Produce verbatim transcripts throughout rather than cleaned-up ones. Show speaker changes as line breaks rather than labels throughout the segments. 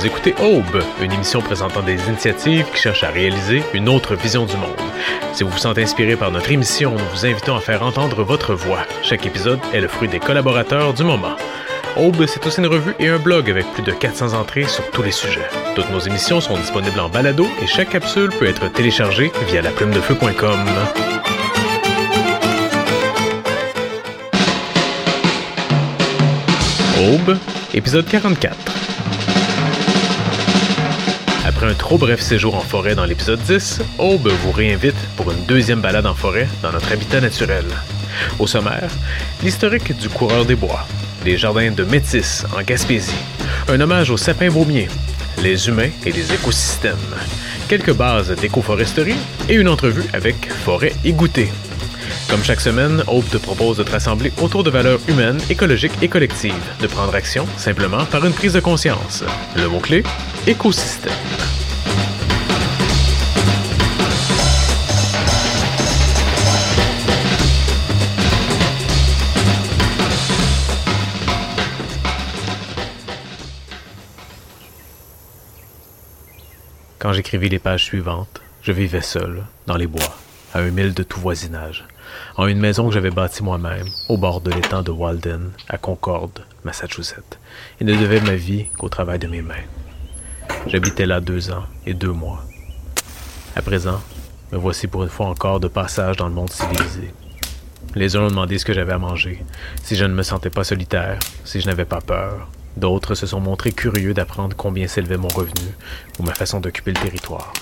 Vous écoutez Aube, une émission présentant des initiatives qui cherchent à réaliser une autre vision du monde. Si vous vous sentez inspiré par notre émission, nous vous invitons à faire entendre votre voix. Chaque épisode est le fruit des collaborateurs du moment. Aube, c'est aussi une revue et un blog avec plus de quatre cents entrées sur tous les sujets. Toutes nos émissions sont disponibles en balado et chaque capsule peut être téléchargée via la plume de feu point com. Aube, épisode quarante-quatre. Après un trop bref séjour en forêt dans l'épisode dix, Aube vous réinvite pour une deuxième balade en forêt dans notre habitat naturel. Au sommaire, l'historique du coureur des bois, les jardins de Métis en Gaspésie, un hommage aux sapins baumiers, les humains et les écosystèmes, quelques bases d'écoforesterie et une entrevue avec Forêt Égouttée. Comme chaque semaine, Aube te propose de te rassembler autour de valeurs humaines, écologiques et collectives, de prendre action simplement par une prise de conscience. Le mot-clé, écosystème. Quand j'écrivis les pages suivantes, je vivais seul, dans les bois, à un mille de tout voisinage, en une maison que j'avais bâtie moi-même, au bord de l'étang de Walden, à Concord, Massachusetts, et ne devais ma vie qu'au travail de mes mains. J'habitais là deux ans et deux mois. À présent, me voici pour une fois encore de passage dans le monde civilisé. Les uns ont demandé ce que j'avais à manger, si je ne me sentais pas solitaire, si je n'avais pas peur. D'autres se sont montrés curieux d'apprendre combien s'élevait mon revenu ou ma façon d'occuper le territoire.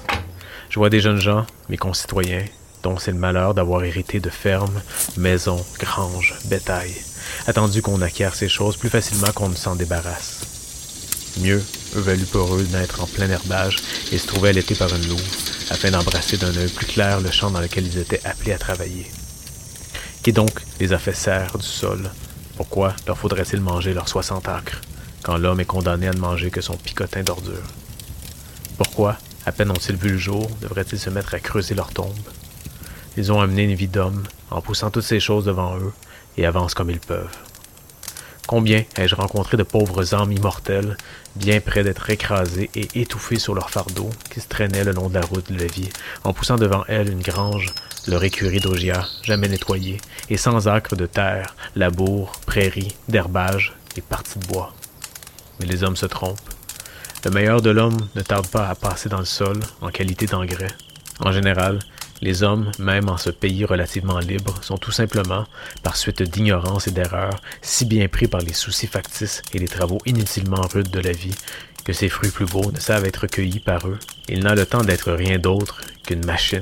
Je vois des jeunes gens, mes concitoyens, dont c'est le malheur d'avoir hérité de fermes, maisons, granges, bétail, attendu qu'on acquiert ces choses plus facilement qu'on ne s'en débarrasse. Mieux, eux valut pour eux de naître en plein herbage et se trouver allaités par une louve, afin d'embrasser d'un œil plus clair le champ dans lequel ils étaient appelés à travailler. Qui donc les a fait serre du sol? Pourquoi leur faudrait-il manger leurs soixante acres, quand l'homme est condamné à ne manger que son picotin d'ordures? Pourquoi, à peine ont-ils vu le jour, devraient-ils se mettre à creuser leur tombe? Ils ont amené une vie d'homme, en poussant toutes ces choses devant eux, et avancent comme ils peuvent. Combien ai-je rencontré de pauvres âmes immortelles, bien près d'être écrasées et étouffées sur leur fardeau, qui se traînaient le long de la route de la vie, en poussant devant elles une grange, leur écurie d'augias, jamais nettoyée, et sans acre de terre, labour, prairies, d'herbage et parties de bois. Mais les hommes se trompent. Le meilleur de l'homme ne tarde pas à passer dans le sol en qualité d'engrais. En général, les hommes, même en ce pays relativement libre, sont tout simplement, par suite d'ignorance et d'erreur, si bien pris par les soucis factices et les travaux inutilement rudes de la vie, que ces fruits plus beaux ne savent être cueillis par eux. Ils n'ont le temps d'être rien d'autre qu'une machine.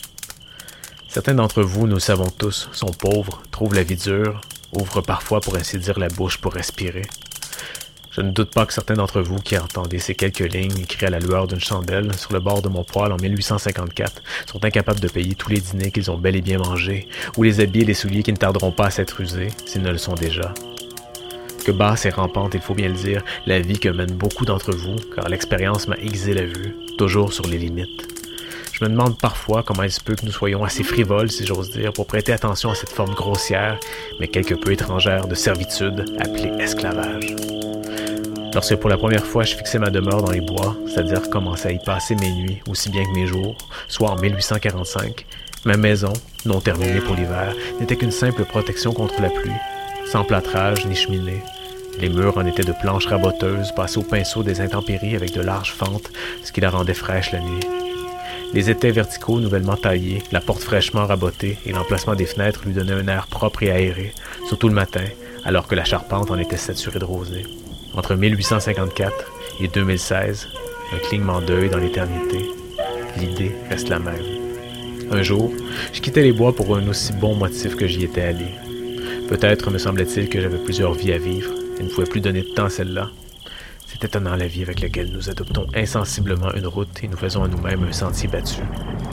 Certains d'entre vous, nous le savons tous, sont pauvres, trouvent la vie dure, ouvrent parfois pour ainsi dire la bouche pour respirer. Je ne doute pas que certains d'entre vous qui entendez ces quelques lignes écrites à la lueur d'une chandelle sur le bord de mon poêle en mille huit cent cinquante-quatre sont incapables de payer tous les dîners qu'ils ont bel et bien mangés, ou les habits et les souliers qui ne tarderont pas à s'être usés, s'ils ne le sont déjà. Que basse et rampante, il faut bien le dire, la vie que mènent beaucoup d'entre vous, car l'expérience m'a aiguisé la vue, toujours sur les limites. Je me demande parfois comment il se peut que nous soyons assez frivoles, si j'ose dire, pour prêter attention à cette forme grossière, mais quelque peu étrangère de servitude, appelée esclavage. Lorsque pour la première fois je fixais ma demeure dans les bois, c'est-à-dire commençais à y passer mes nuits aussi bien que mes jours, soit en mille huit cent quarante-cinq, ma maison, non terminée pour l'hiver, n'était qu'une simple protection contre la pluie, sans plâtrage ni cheminée. Les murs en étaient de planches raboteuses passées au pinceau des intempéries avec de larges fentes, ce qui la rendait fraîche la nuit. Les étais verticaux nouvellement taillés, la porte fraîchement rabotée et l'emplacement des fenêtres lui donnaient un air propre et aéré, surtout le matin, alors que la charpente en était saturée de rosée. Entre mille huit cent cinquante-quatre et deux mille seize, un clignement d'œil dans l'éternité, l'idée reste la même. Un jour, je quittais les bois pour un aussi bon motif que j'y étais allé. Peut-être me semblait-il que j'avais plusieurs vies à vivre et ne pouvais plus donner de temps à celle-là. C'est étonnant la vie avec laquelle nous adoptons insensiblement une route et nous faisons à nous-mêmes un sentier battu.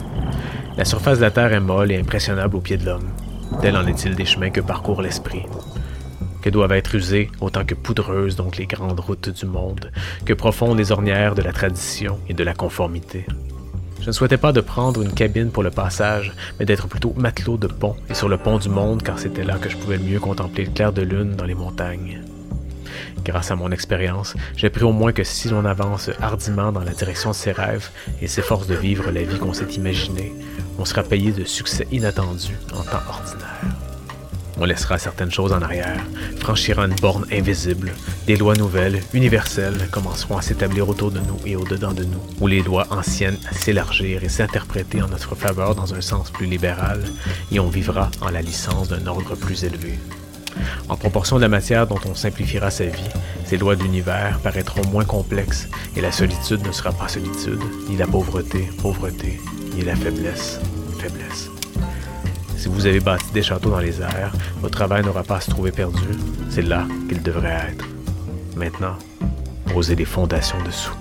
La surface de la terre est molle et impressionnable aux pieds de l'homme. Tel en est-il des chemins que parcourt l'esprit. Que doivent être usées autant que poudreuses donc les grandes routes du monde, que profondes les ornières de la tradition et de la conformité. Je ne souhaitais pas de prendre une cabine pour le passage, mais d'être plutôt matelot de pont et sur le pont du monde, car c'était là que je pouvais le mieux contempler le clair de lune dans les montagnes. Grâce à mon expérience, j'ai appris au moins que si l'on avance hardiment dans la direction de ses rêves et s'efforce de vivre la vie qu'on s'est imaginée, on sera payé de succès inattendus en temps ordinaire. On laissera certaines choses en arrière, franchira une borne invisible, des lois nouvelles, universelles, commenceront à s'établir autour de nous et au-dedans de nous, où les lois anciennes à s'élargir et s'interpréter en notre faveur dans un sens plus libéral, et on vivra en la licence d'un ordre plus élevé. En proportion de la matière dont on simplifiera sa vie, ces lois de l'univers paraîtront moins complexes et la solitude ne sera pas solitude, ni la pauvreté, pauvreté, ni la faiblesse, faiblesse. Si vous avez bâti des châteaux dans les airs, votre travail n'aura pas à se trouver perdu. C'est là qu'il devrait être. Maintenant, posez les fondations dessous.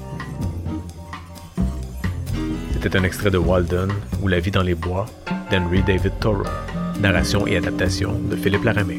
C'était un extrait de Walden ou La vie dans les bois d'Henry David Thoreau. Narration et adaptation de Philippe Laramée.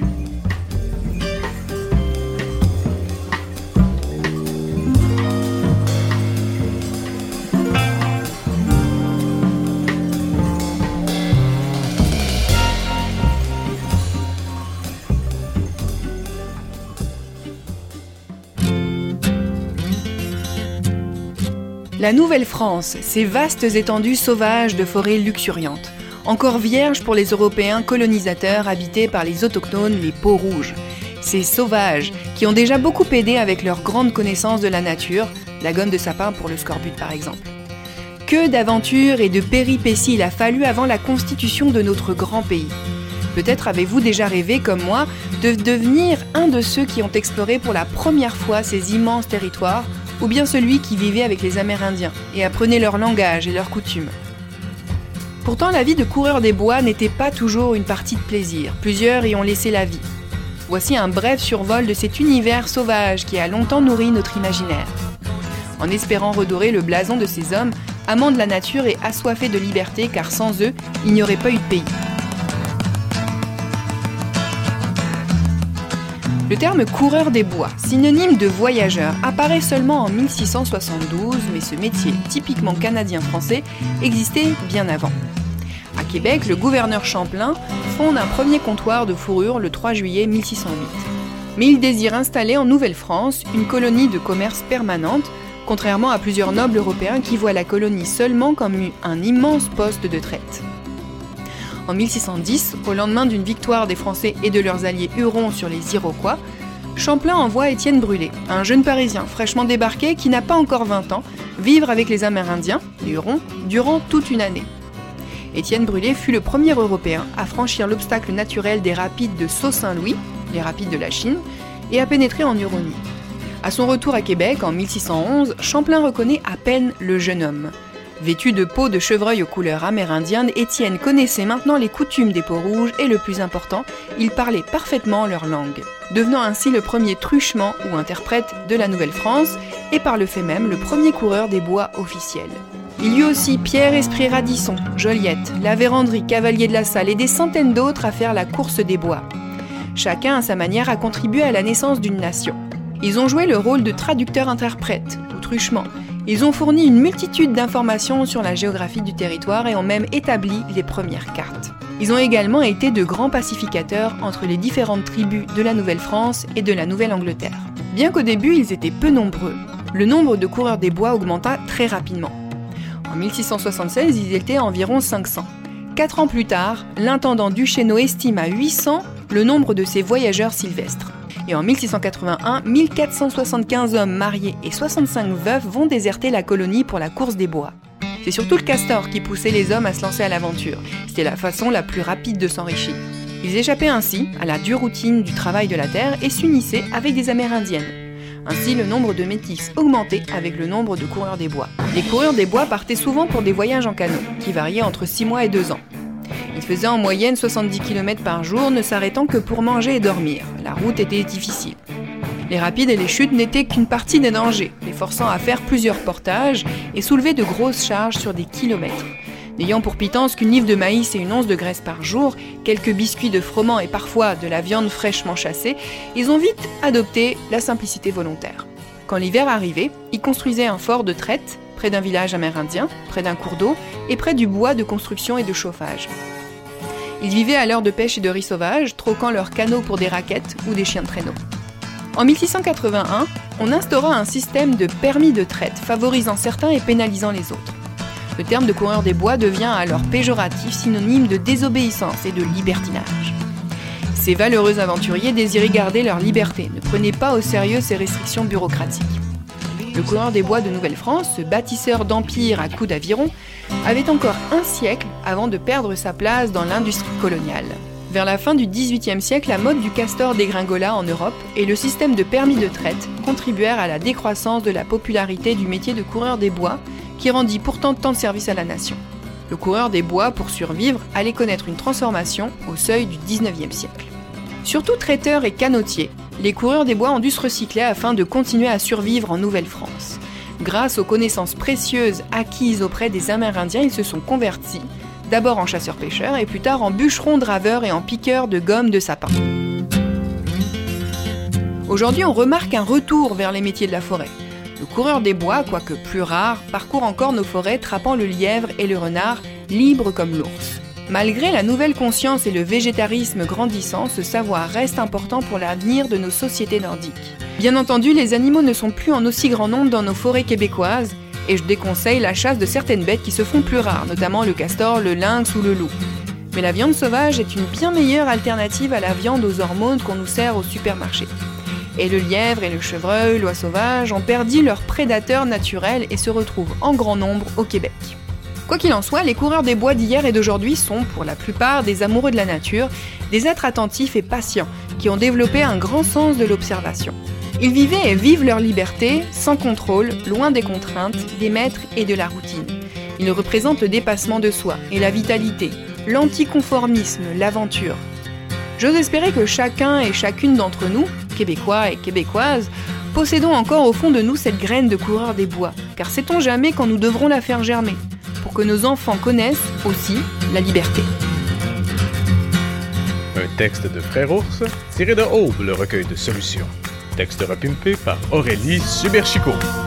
La Nouvelle-France, ces vastes étendues sauvages de forêts luxuriantes, encore vierges pour les Européens colonisateurs habités par les autochtones, les Peaux-Rouges. Ces sauvages qui ont déjà beaucoup aidé avec leur grande connaissance de la nature, la gomme de sapin pour le scorbut par exemple. Que d'aventures et de péripéties il a fallu avant la constitution de notre grand pays. Peut-être avez-vous déjà rêvé, comme moi, de devenir un de ceux qui ont exploré pour la première fois ces immenses territoires, ou bien celui qui vivait avec les Amérindiens et apprenait leur langage et leurs coutumes. Pourtant, la vie de coureur des bois n'était pas toujours une partie de plaisir. Plusieurs y ont laissé la vie. Voici un bref survol de cet univers sauvage qui a longtemps nourri notre imaginaire. En espérant redorer le blason de ces hommes, amants de la nature et assoiffés de liberté, car sans eux, il n'y aurait pas eu de pays. Le terme coureur des bois, synonyme de voyageur, apparaît seulement en mille six cent soixante-douze, mais ce métier, typiquement canadien-français, existait bien avant. À Québec, le gouverneur Champlain fonde un premier comptoir de fourrure le trois juillet mille six cent huit. Mais il désire installer en Nouvelle-France une colonie de commerce permanente, contrairement à plusieurs nobles européens qui voient la colonie seulement comme un immense poste de traite. En mille six cent dix, au lendemain d'une victoire des Français et de leurs alliés Hurons sur les Iroquois, Champlain envoie Étienne Brulé, un jeune Parisien fraîchement débarqué qui n'a pas encore vingt ans, vivre avec les Amérindiens, les Hurons, durant toute une année. Étienne Brulé fut le premier Européen à franchir l'obstacle naturel des rapides de Sault-Saint-Louis, les rapides de la Chine, et à pénétrer en Huronie. À son retour à Québec en mille six cent onze, Champlain reconnaît à peine le jeune homme. Vêtu de peau de chevreuil aux couleurs amérindiennes, Étienne connaissait maintenant les coutumes des Peaux-Rouges et le plus important, il parlait parfaitement leur langue, devenant ainsi le premier truchement ou interprète de la Nouvelle-France et par le fait même le premier coureur des bois officiel. Il y eut aussi Pierre-Esprit Radisson, Joliette, La Vérendrye, Cavalier de la Salle et des centaines d'autres à faire la course des bois. Chacun à sa manière a contribué à la naissance d'une nation. Ils ont joué le rôle de traducteurs-interprètes ou truchements. Ils ont fourni une multitude d'informations sur la géographie du territoire et ont même établi les premières cartes. Ils ont également été de grands pacificateurs entre les différentes tribus de la Nouvelle-France et de la Nouvelle-Angleterre. Bien qu'au début ils étaient peu nombreux, le nombre de coureurs des bois augmenta très rapidement. En mille six cent soixante-seize, ils étaient environ cinq cents. Quatre ans plus tard, l'intendant Duchesneau estime à huit cents le nombre de ces voyageurs sylvestres. Et en mille six cent quatre-vingt-un, mille quatre cent soixante-quinze hommes mariés et soixante-cinq veuves vont déserter la colonie pour la course des bois. C'est surtout le castor qui poussait les hommes à se lancer à l'aventure. C'était la façon la plus rapide de s'enrichir. Ils échappaient ainsi à la dure routine du travail de la terre et s'unissaient avec des Amérindiennes. Ainsi, le nombre de métis augmentait avec le nombre de coureurs des bois. Les coureurs des bois partaient souvent pour des voyages en canot, qui variaient entre six mois et deux ans. Ils faisaient en moyenne soixante-dix kilomètres par jour, ne s'arrêtant que pour manger et dormir. La route était difficile. Les rapides et les chutes n'étaient qu'une partie des dangers, les forçant à faire plusieurs portages et soulever de grosses charges sur des kilomètres. N'ayant pour pitance qu'une livre de maïs et une once de graisse par jour, quelques biscuits de froment et parfois de la viande fraîchement chassée, ils ont vite adopté la simplicité volontaire. Quand l'hiver arrivait, ils construisaient un fort de traite, près d'un village amérindien, près d'un cours d'eau et près du bois de construction et de chauffage. Ils vivaient à l'heure de pêche et de riz sauvage, troquant leurs canots pour des raquettes ou des chiens de traîneau. En mille six cent quatre-vingt-un, on instaura un système de permis de traite favorisant certains et pénalisant les autres. Le terme de coureur des bois devient alors péjoratif, synonyme de désobéissance et de libertinage. Ces valeureux aventuriers désiraient garder leur liberté, ne prenaient pas au sérieux ces restrictions bureaucratiques. Le coureur des bois de Nouvelle-France, ce bâtisseur d'empire à coups d'aviron, avait encore un siècle avant de perdre sa place dans l'industrie coloniale. Vers la fin du dix-huitième siècle, la mode du castor dégringola en Europe et le système de permis de traite contribuèrent à la décroissance de la popularité du métier de coureur des bois, qui rendit pourtant tant de service à la nation. Le coureur des bois, pour survivre, allait connaître une transformation au seuil du dix-neuvième siècle. Surtout traiteurs et canotiers, les coureurs des bois ont dû se recycler afin de continuer à survivre en Nouvelle-France. Grâce aux connaissances précieuses acquises auprès des Amérindiens, ils se sont convertis, d'abord en chasseurs-pêcheurs et plus tard en bûcherons-draveurs et en piqueurs de gomme de sapin. Aujourd'hui, on remarque un retour vers les métiers de la forêt. Le coureur des bois, quoique plus rare, parcourt encore nos forêts trappant le lièvre et le renard, libre comme l'ours. Malgré la nouvelle conscience et le végétarisme grandissant, ce savoir reste important pour l'avenir de nos sociétés nordiques. Bien entendu, les animaux ne sont plus en aussi grand nombre dans nos forêts québécoises, et je déconseille la chasse de certaines bêtes qui se font plus rares, notamment le castor, le lynx ou le loup. Mais la viande sauvage est une bien meilleure alternative à la viande aux hormones qu'on nous sert au supermarché. Et le lièvre et le chevreuil, l'oie sauvage, ont perdu leurs prédateurs naturels et se retrouvent en grand nombre au Québec. Quoi qu'il en soit, les coureurs des bois d'hier et d'aujourd'hui sont, pour la plupart, des amoureux de la nature, des êtres attentifs et patients, qui ont développé un grand sens de l'observation. Ils vivaient et vivent leur liberté, sans contrôle, loin des contraintes, des maîtres et de la routine. Ils représentent le dépassement de soi et la vitalité, l'anticonformisme, l'aventure. J'ose espérer que chacun et chacune d'entre nous, Québécois et Québécoises, possédons encore au fond de nous cette graine de coureur des bois, car sait-on jamais quand nous devrons la faire germer, pour que nos enfants connaissent aussi la liberté.
Un texte de Frère Ours, tiré de Aube, le recueil de solutions. Texte repimpé par Aurélie Suberchico.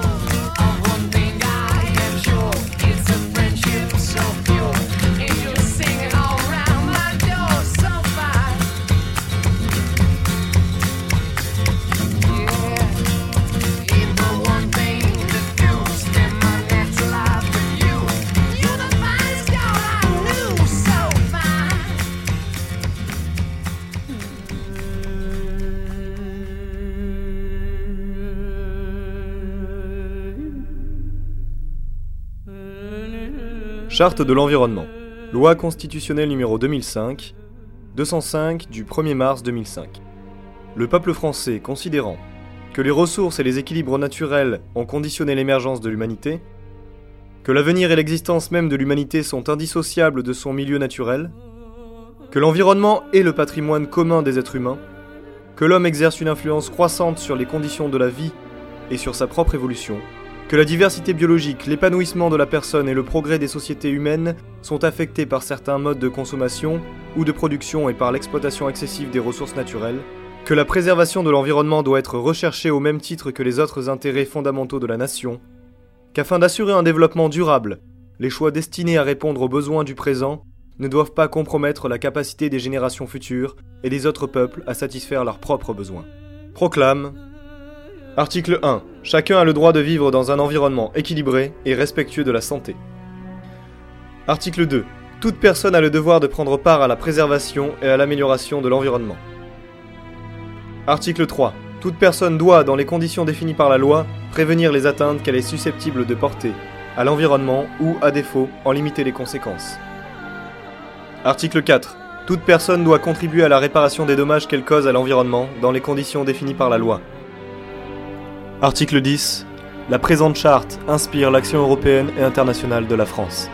Charte de l'environnement. Loi constitutionnelle numéro deux mille cinq, deux cent cinq du premier mars deux mille cinq. Le peuple français, considérant que les ressources et les équilibres naturels ont conditionné l'émergence de l'humanité, que l'avenir et l'existence même de l'humanité sont indissociables de son milieu naturel, que l'environnement est le patrimoine commun des êtres humains, que l'homme exerce une influence croissante sur les conditions de la vie et sur sa propre évolution, que la diversité biologique, l'épanouissement de la personne et le progrès des sociétés humaines sont affectés par certains modes de consommation ou de production et par l'exploitation excessive des ressources naturelles, que la préservation de l'environnement doit être recherchée au même titre que les autres intérêts fondamentaux de la nation, qu'afin d'assurer un développement durable, les choix destinés à répondre aux besoins du présent ne doivent pas compromettre la capacité des générations futures et des autres peuples à satisfaire leurs propres besoins. Proclame. Article un. Chacun a le droit de vivre dans un environnement équilibré et respectueux de la santé. Article deux. Toute personne a le devoir de prendre part à la préservation et à l'amélioration de l'environnement. Article trois. Toute personne doit, dans les conditions définies par la loi, prévenir les atteintes qu'elle est susceptible de porter à l'environnement ou, à défaut, en limiter les conséquences. Article quatre. Toute personne doit contribuer à la réparation des dommages qu'elle cause à l'environnement dans les conditions définies par la loi. Article dix. La présente charte inspire l'action européenne et internationale de la France.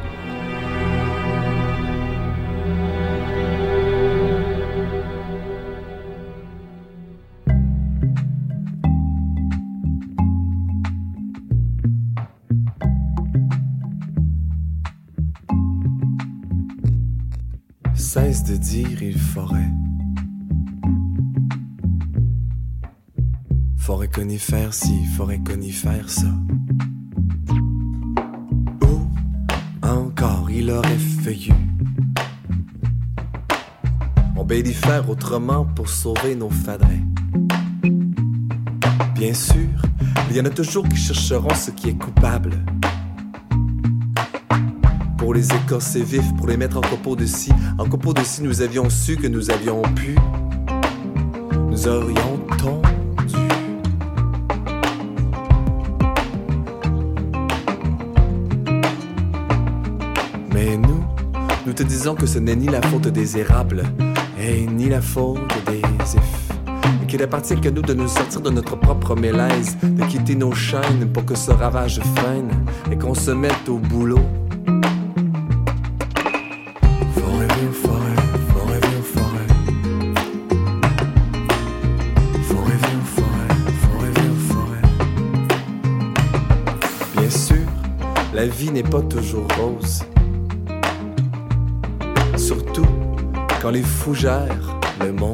Cesse de dire il faudrait. Forêt conifère ci, forêt conifère ça. Ou encore il aurait fallu on bédifère autrement pour sauver nos fadrets. Bien sûr, il y en a toujours qui chercheront ce qui est coupable. Pour les écorcer vifs, pour les mettre en copeaux de scie. En copeaux de scie, nous avions su que nous avions pu. Nous aurions tondu. Mais nous, nous te disons que ce n'est ni la faute des érables, et ni la faute des ifs. Et qu'il appartient qu'à nous de nous sortir de notre propre malaise, de quitter nos chaînes pour que ce ravage freine, et qu'on se mette au boulot. La vie n'est pas toujours rose. Surtout quand les fous gèrent le monde.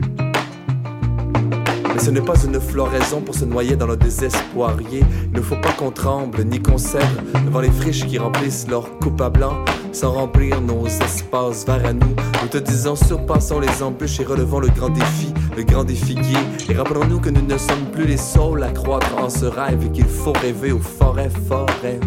Mais ce n'est pas une floraison pour se noyer dans le désespoirier. Il ne faut pas qu'on tremble ni qu'on cède devant les friches qui remplissent leur coupe à blanc sans remplir nos espaces verts à nous. Nous te disons surpassons les embûches et relevons le grand défi, le grand défi gai. Et rappelons-nous que nous ne sommes plus les seuls à croître en ce rêve et qu'il faut rêver au forêt forever.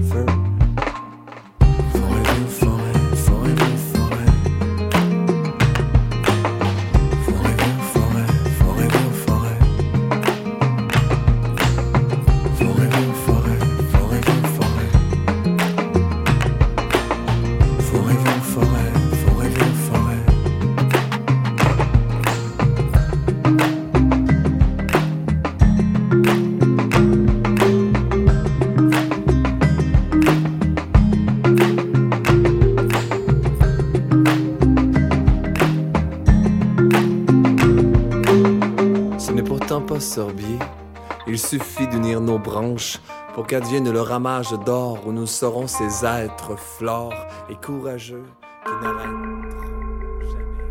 Sorbier, il suffit d'unir nos branches pour qu'advienne le ramage d'or où nous serons ces êtres flores et courageux qui n'arrêteront jamais.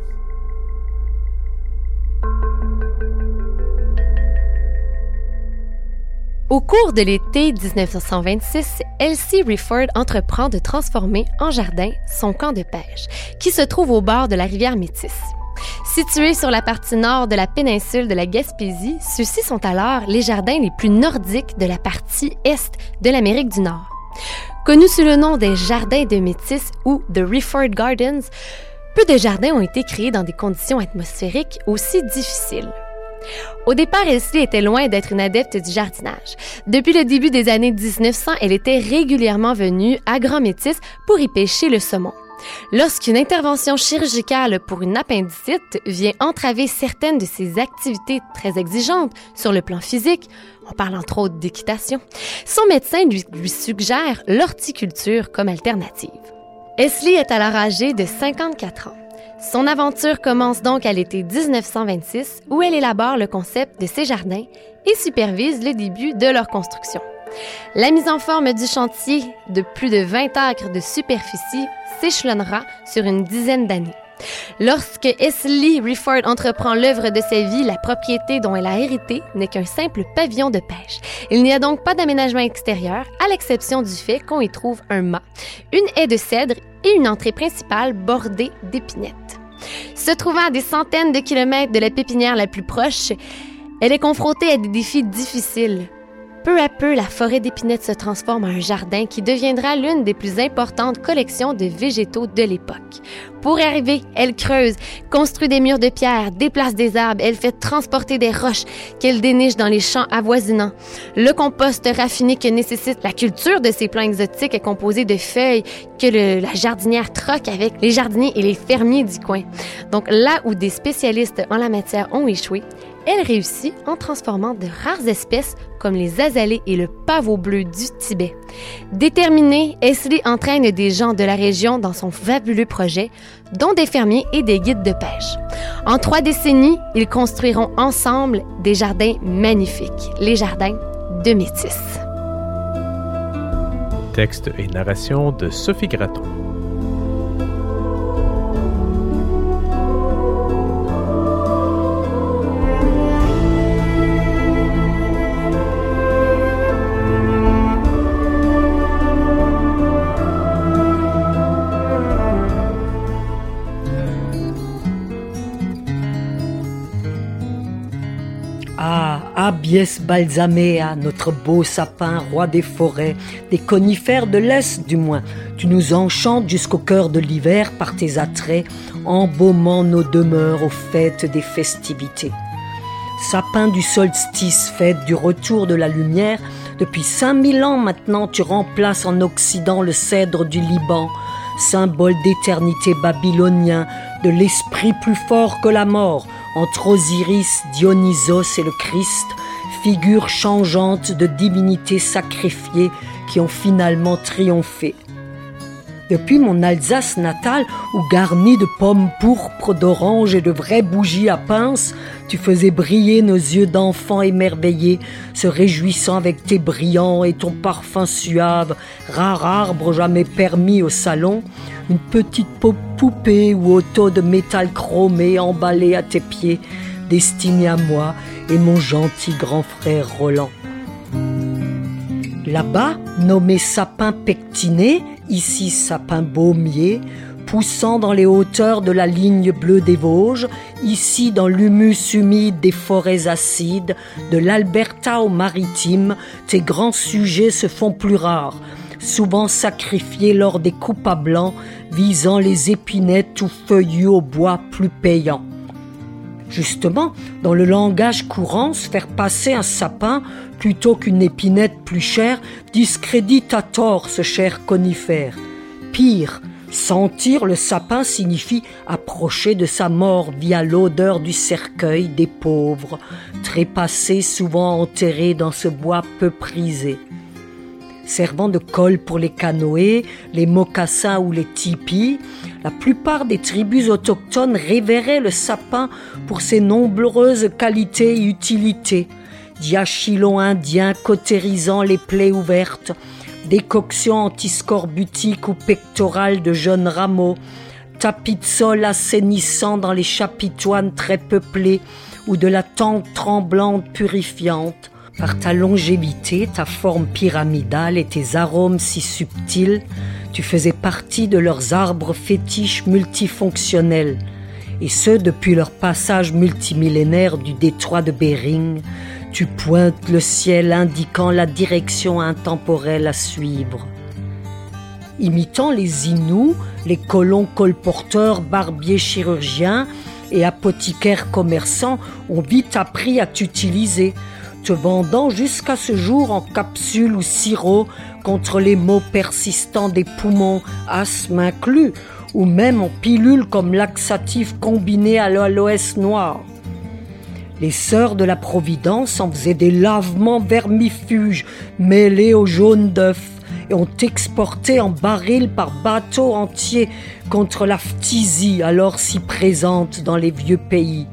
Au cours de l'été dix-neuf cent vingt-six, Elsie Rifford entreprend de transformer en jardin son camp de pêche, qui se trouve au bord de la rivière Métis. Situés sur la partie nord de la péninsule de la Gaspésie, ceux-ci sont alors les jardins les plus nordiques de la partie est de l'Amérique du Nord. Connus sous le nom des jardins de Métis ou The Rifford Gardens, peu de jardins ont été créés dans des conditions atmosphériques aussi difficiles. Au départ, Elsie était loin d'être une adepte du jardinage. Depuis le début des années dix-neuf cents, elle était régulièrement venue à Grand Métis pour y pêcher le saumon. Lorsqu'une intervention chirurgicale pour une appendicite vient entraver certaines de ses activités très exigeantes sur le plan physique, on parle entre autres d'équitation, son médecin lui, lui suggère l'horticulture comme alternative. Elsie est alors âgée de cinquante-quatre ans. Son aventure commence donc à l'été dix-neuf cent vingt-six où elle élabore le concept de ses jardins et supervise le début de leur construction. La mise en forme du chantier de plus de vingt acres de superficie s'échelonnera sur une dizaine d'années. Lorsque Elsie Rifford entreprend l'œuvre de sa vie, la propriété dont elle a hérité n'est qu'un simple pavillon de pêche. Il n'y a donc pas d'aménagement extérieur, à l'exception du fait qu'on y trouve un mât, une haie de cèdre et une entrée principale bordée d'épinettes. Se trouvant à des centaines de kilomètres de la pépinière la plus proche, elle est confrontée à des défis difficiles. Peu à peu, la forêt d'épinettes se transforme en un jardin qui deviendra l'une des plus importantes collections de végétaux de l'époque. Pour y arriver, elle creuse, construit des murs de pierre, déplace des arbres, elle fait transporter des roches qu'elle déniche dans les champs avoisinants. Le compost raffiné que nécessite la culture de ces plants exotiques est composé de feuilles que le, la jardinière troque avec les jardiniers et les fermiers du coin. Donc là où des spécialistes en la matière ont échoué, elle réussit en transformant de rares espèces comme les azalées et le pavot bleu du Tibet. Déterminée, Elsie entraîne des gens de la région dans son fabuleux projet, dont des fermiers et des guides de pêche. En trois décennies, ils construiront ensemble des jardins magnifiques, les jardins de Métis.
Texte et narration de Sophie Gratton.
Labies balsamea, notre beau sapin, roi des forêts, des conifères de l'Est du moins. Tu nous enchantes jusqu'au cœur de l'hiver par tes attraits, embaumant nos demeures aux fêtes des festivités. Sapin du solstice, fête du retour de la lumière, depuis cinq mille ans maintenant tu remplaces en Occident le cèdre du Liban, symbole d'éternité babylonien, de l'esprit plus fort que la mort, entre Osiris, Dionysos et le Christ, figures changeantes de divinités sacrifiées qui ont finalement triomphé. Depuis mon Alsace natale, où garnie de pommes pourpres, d'oranges et de vraies bougies à pince, tu faisais briller nos yeux d'enfants émerveillés, se réjouissant avec tes brillants et ton parfum suave, rare arbre jamais permis au salon, une petite poupée ou auto de métal chromé emballée à tes pieds, destinée à moi et mon gentil grand frère Roland. Là-bas, nommé sapin pectiné, ici sapin baumier, poussant dans les hauteurs de la ligne bleue des Vosges, ici dans l'humus humide des forêts acides, de l'Alberta au maritime, tes grands sujets se font plus rares, souvent sacrifiés lors des coupes à blanc, visant les épinettes ou feuillus au bois plus payants. Justement, dans le langage courant, se faire passer un sapin plutôt qu'une épinette plus chère discrédite à tort ce cher conifère. Pire, sentir le sapin signifie approcher de sa mort via l'odeur du cercueil des pauvres, trépassés souvent enterrés dans ce bois peu prisé. Servant de colle pour les canoës, les mocassins ou les tipis, la plupart des tribus autochtones révéraient le sapin pour ses nombreuses qualités et utilités. Diachylon indien cautérisant les plaies ouvertes, décoction antiscorbutique ou pectorale de jeunes rameaux, tapis de sol assainissant dans les chapitoines très peuplées ou de la tente tremblante purifiante. Par ta longévité, ta forme pyramidale et tes arômes si subtils, tu faisais partie de leurs arbres fétiches multifonctionnels, et ce depuis leur passage multimillénaire du détroit de Bering. Tu pointes le ciel indiquant la direction intemporelle à suivre. Imitant les Inuits, les colons colporteurs, barbiers chirurgiens et apothicaires commerçants ont vite appris à t'utiliser, te vendant jusqu'à ce jour en capsules ou sirop contre les maux persistants des poumons, asthme inclus, ou même en pilules comme laxatif combiné à l'aloès noir. Les sœurs de la Providence en faisaient des lavements vermifuges mêlés au jaune d'œuf et ont exporté en baril par bateau entier contre la phtisie alors si présente dans les vieux pays.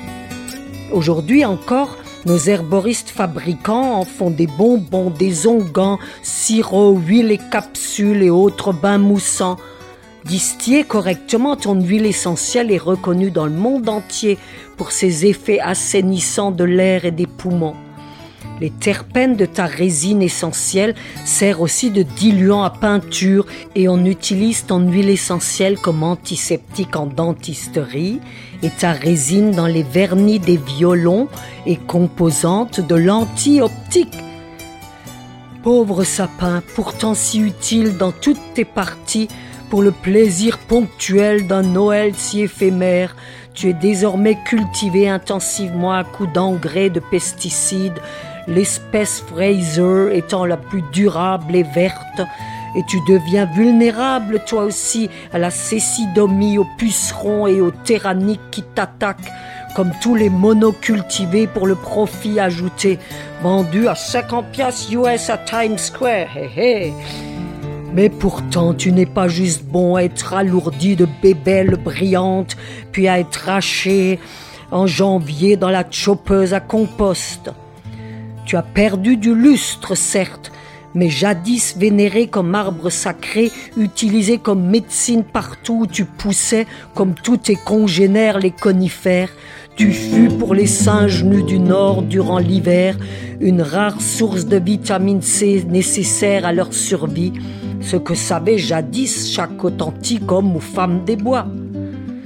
Aujourd'hui encore, nos herboristes fabricants en font des bonbons, des onguents, sirops, huiles et capsules et autres bains moussants. Distiller correctement ton huile essentielle est reconnue dans le monde entier pour ses effets assainissants de l'air et des poumons. Les terpènes de ta résine essentielle servent aussi de diluant à peinture et on utilise ton huile essentielle comme antiseptique en dentisterie et ta résine dans les vernis des violons et composante de lentilles optiques. Pauvre sapin, pourtant si utile dans toutes tes parties pour le plaisir ponctuel d'un Noël si éphémère, tu es désormais cultivé intensivement à coups d'engrais, de pesticides, l'espèce Fraser étant la plus durable et verte, et tu deviens vulnérable toi aussi à la cécidomie, aux pucerons et aux tyranniques qui t'attaquent, comme tous les monocultivés pour le profit ajouté, vendus à cinquante piastres U S à Times Square. Hey, hey. Mais pourtant, tu n'es pas juste bon à être alourdi de bébelles brillantes, puis à être haché en janvier dans la choppeuse à compost. Tu as perdu du lustre, certes, mais jadis vénéré comme arbre sacré, utilisé comme médecine partout où tu poussais, comme tous tes congénères les conifères, tu fus pour les singes nus du Nord durant l'hiver une rare source de vitamine C nécessaire à leur survie, ce que savait jadis chaque authentique homme ou femme des bois.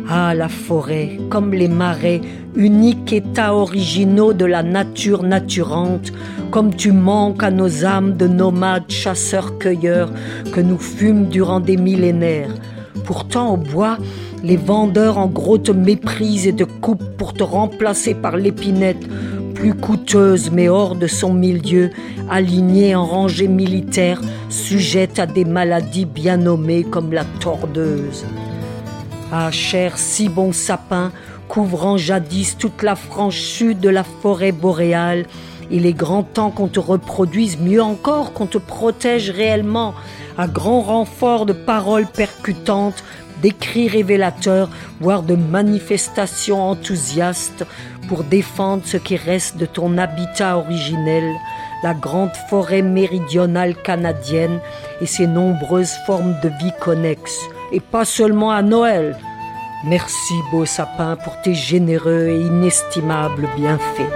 Ah, la forêt, comme les marais, unique état originaux de la nature naturante, comme tu manques à nos âmes de nomades chasseurs-cueilleurs que nous fûmes durant des millénaires. Pourtant, au bois, les vendeurs en gros te méprisent et te coupent pour te remplacer par l'épinette, plus coûteuse mais hors de son milieu, alignée en rangée militaire, sujette à des maladies bien nommées comme la tordeuse. Ah, cher si bon sapin, couvrant jadis toute la frange sud de la forêt boréale, il est grand temps qu'on te reproduise, mieux encore qu'on te protège réellement, à grand renfort de paroles percutantes, d'écrits révélateurs, voire de manifestations enthousiastes pour défendre ce qui reste de ton habitat originel, la grande forêt méridionale canadienne et ses nombreuses formes de vie connexes, et pas seulement à Noël. Merci, beau sapin, pour tes généreux et inestimables bienfaits.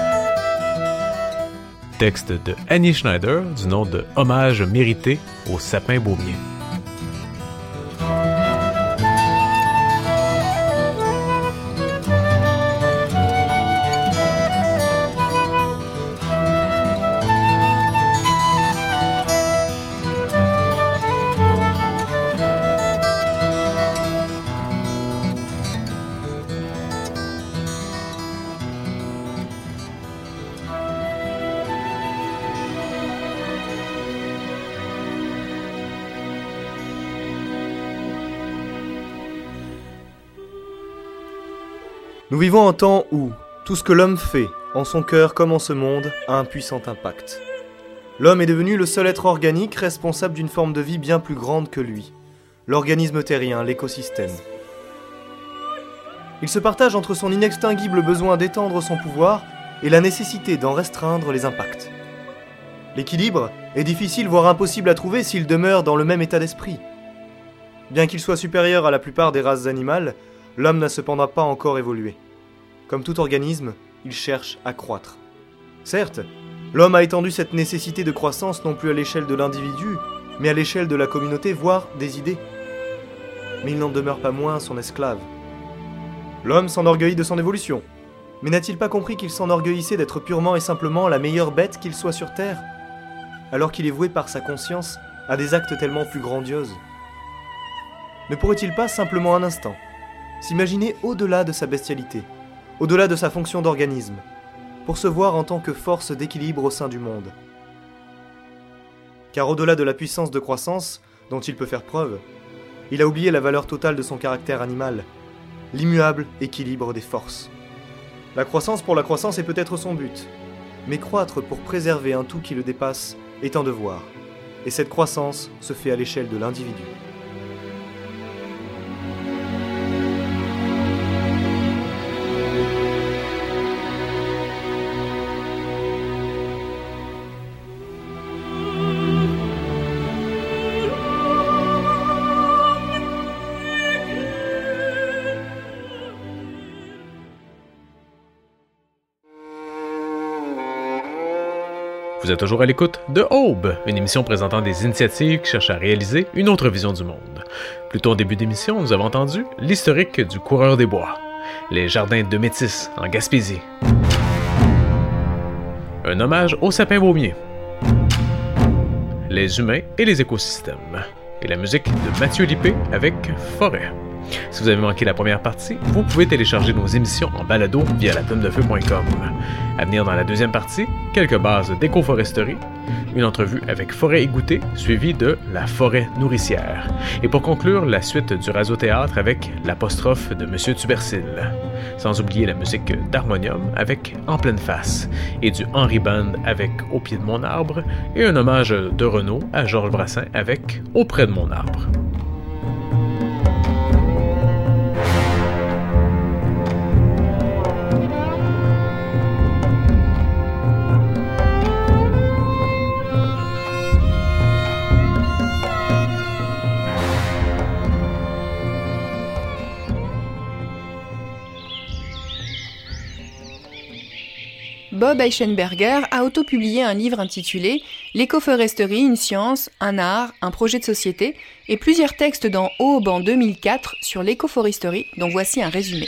Texte de Annie Schneider du nom de Hommage mérité au sapin baumier.
Nous vivons un temps où tout ce que l'homme fait, en son cœur comme en ce monde, a un puissant impact. L'homme est devenu le seul être organique responsable d'une forme de vie bien plus grande que lui, l'organisme terrien, l'écosystème. Il se partage entre son inextinguible besoin d'étendre son pouvoir et la nécessité d'en restreindre les impacts. L'équilibre est difficile voire impossible à trouver s'il demeure dans le même état d'esprit. Bien qu'il soit supérieur à la plupart des races animales, l'homme n'a cependant pas encore évolué. Comme tout organisme, il cherche à croître. Certes, l'homme a étendu cette nécessité de croissance non plus à l'échelle de l'individu, mais à l'échelle de la communauté, voire des idées. Mais il n'en demeure pas moins son esclave. L'homme s'enorgueillit de son évolution, mais n'a-t-il pas compris qu'il s'enorgueillissait d'être purement et simplement la meilleure bête qu'il soit sur Terre, alors qu'il est voué par sa conscience à des actes tellement plus grandioses? Ne pourrait-il pas simplement un instant s'imaginer au-delà de sa bestialité, au-delà de sa fonction d'organisme, pour se voir en tant que force d'équilibre au sein du monde? Car au-delà de la puissance de croissance dont il peut faire preuve, il a oublié la valeur totale de son caractère animal, l'immuable équilibre des forces. La croissance pour la croissance est peut-être son but, mais croître pour préserver un tout qui le dépasse est un devoir, et cette croissance se fait à l'échelle de l'individu.
Vous êtes toujours à l'écoute de Aube, une émission présentant des initiatives qui cherchent à réaliser une autre vision du monde. Plus tôt en début d'émission, nous avons entendu l'historique du coureur des bois, les jardins de Métis en Gaspésie, un hommage au sapin baumier, les humains et les écosystèmes, et la musique de Mathieu Lippé avec Forêt. Si vous avez manqué la première partie, vous pouvez télécharger nos émissions en balado via la plume de feu point com. À venir dans la deuxième partie, quelques bases d'écoforesterie, une entrevue avec Forêt Égoutée, suivie de La forêt nourricière. Et pour conclure, la suite du Razothéâtre avec l'apostrophe de Monsieur Tubercile. Sans oublier la musique d'Harmonium avec En pleine face, et du Henry Band avec Au pied de mon arbre, et un hommage de Renaud à Georges Brassens avec Auprès de mon arbre.
Bob Rob Eichenberger a autopublié un livre intitulé « L'écoforesterie, une science, un art, un projet de société » et plusieurs textes dans Aube en deux mille quatre sur l'écoforesterie, dont voici un résumé.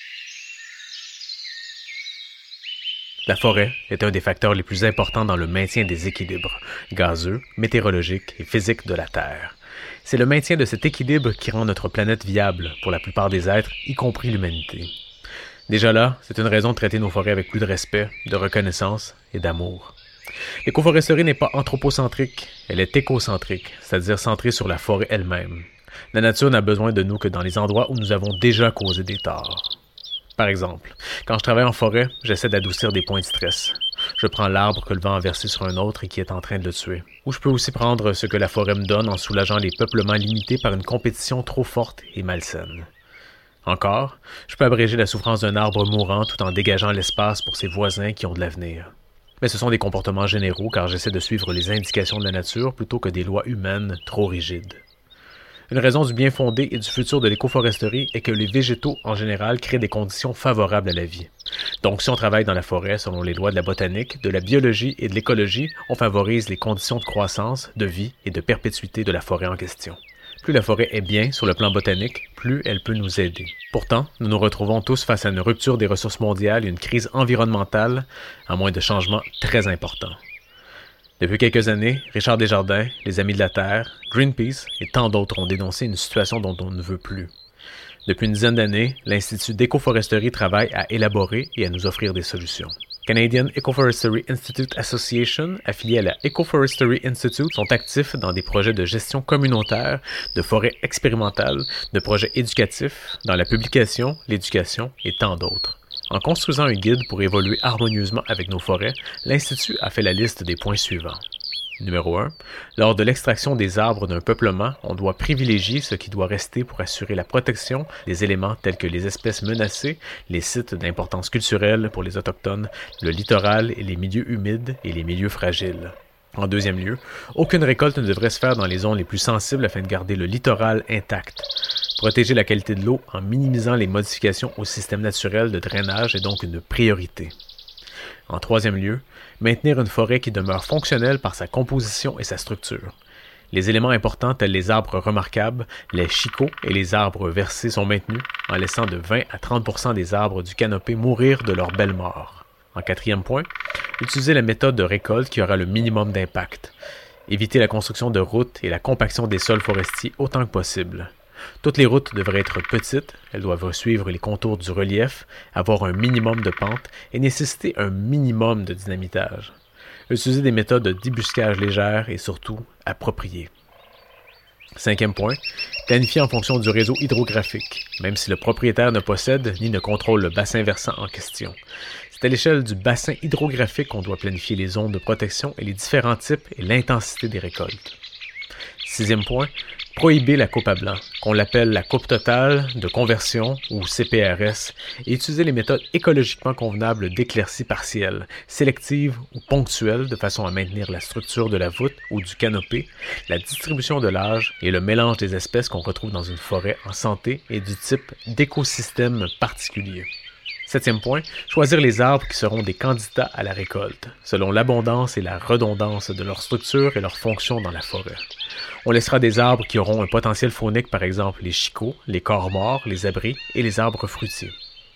La forêt est un des facteurs les plus importants dans le maintien des équilibres gazeux, météorologiques et physiques de la Terre. C'est le maintien de cet équilibre qui rend notre planète viable pour la plupart des êtres, y compris l'humanité. Déjà là, c'est une raison de traiter nos forêts avec plus de respect, de reconnaissance et d'amour. L'écoforesterie n'est pas anthropocentrique, elle est écocentrique, c'est-à-dire centrée sur la forêt elle-même. La nature n'a besoin de nous que dans les endroits où nous avons déjà causé des torts. Par exemple, quand je travaille en forêt, j'essaie d'adoucir des points de stress. Je prends l'arbre que le vent a versé sur un autre et qui est en train de le tuer. Ou je peux aussi prendre ce que la forêt me donne en soulageant les peuplements limités par une compétition trop forte et malsaine. Encore, je peux abréger la souffrance d'un arbre mourant tout en dégageant l'espace pour ses voisins qui ont de l'avenir. Mais ce sont des comportements généraux car j'essaie de suivre les indications de la nature plutôt que des lois humaines trop rigides. Une raison du bien fondé et du futur de l'écoforesterie est que les végétaux, en général, créent des conditions favorables à la vie. Donc, si on travaille dans la forêt selon les lois de la botanique, de la biologie et de l'écologie, on favorise les conditions de croissance, de vie et de perpétuité de la forêt en question. Plus la forêt est bien sur le plan botanique, plus elle peut nous aider. Pourtant, nous nous retrouvons tous face à une rupture des ressources mondiales et une crise environnementale, à moins de changements très importants. Depuis quelques années, Richard Desjardins, les Amis de la Terre, Greenpeace et tant d'autres ont dénoncé une situation dont on ne veut plus. Depuis une dizaine d'années, l'Institut d'écoforesterie travaille à élaborer et à nous offrir des solutions. Canadian Ecoforestry Institute Association, affilié à la Ecoforestry Institute, sont actifs dans des projets de gestion communautaire, de forêts expérimentales, de projets éducatifs, dans la publication, l'éducation et tant d'autres. En construisant un guide pour évoluer harmonieusement avec nos forêts, l'Institut a fait la liste des points suivants. Numéro un. Lors de l'extraction des arbres d'un peuplement, on doit privilégier ce qui doit rester pour assurer la protection des éléments tels que les espèces menacées, les sites d'importance culturelle pour les Autochtones, le littoral et les milieux humides et les milieux fragiles. En deuxième lieu, aucune récolte ne devrait se faire dans les zones les plus sensibles afin de garder le littoral intact. Protéger la qualité de l'eau en minimisant les modifications au système naturel de drainage est donc une priorité. En troisième lieu, maintenir une forêt qui demeure fonctionnelle par sa composition et sa structure. Les éléments importants tels les arbres remarquables, les chicots et les arbres versés sont maintenus en laissant de vingt à trente pour cent des arbres du canopé mourir de leur belle mort. En quatrième point, utiliser la méthode de récolte qui aura le minimum d'impact. Éviter la construction de routes et la compaction des sols forestiers autant que possible. Toutes les routes devraient être petites, elles doivent suivre les contours du relief, avoir un minimum de pente et nécessiter un minimum de dynamitage. Utiliser des méthodes de débuscage légères et surtout appropriées. Cinquième point, planifier en fonction du réseau hydrographique, même si le propriétaire ne possède ni ne contrôle le bassin versant en question. C'est à l'échelle du bassin hydrographique qu'on doit planifier les zones de protection et les différents types et l'intensité des récoltes. Sixième point, prohiber la coupe à blanc, qu'on l'appelle la coupe totale de conversion ou C P R S, et utiliser les méthodes écologiquement convenables d'éclaircie partielle, sélective ou ponctuelle de façon à maintenir la structure de la voûte ou du canopé, la distribution de l'âge et le mélange des espèces qu'on retrouve dans une forêt en santé et du type d'écosystème particulier. Septième point, choisir les arbres qui seront des candidats à la récolte, selon l'abondance et la redondance de leur structure et leur fonction dans la forêt. On laissera des arbres qui auront un potentiel faunique, par exemple les chicots, les corps morts, les abris et les arbres fruitiers.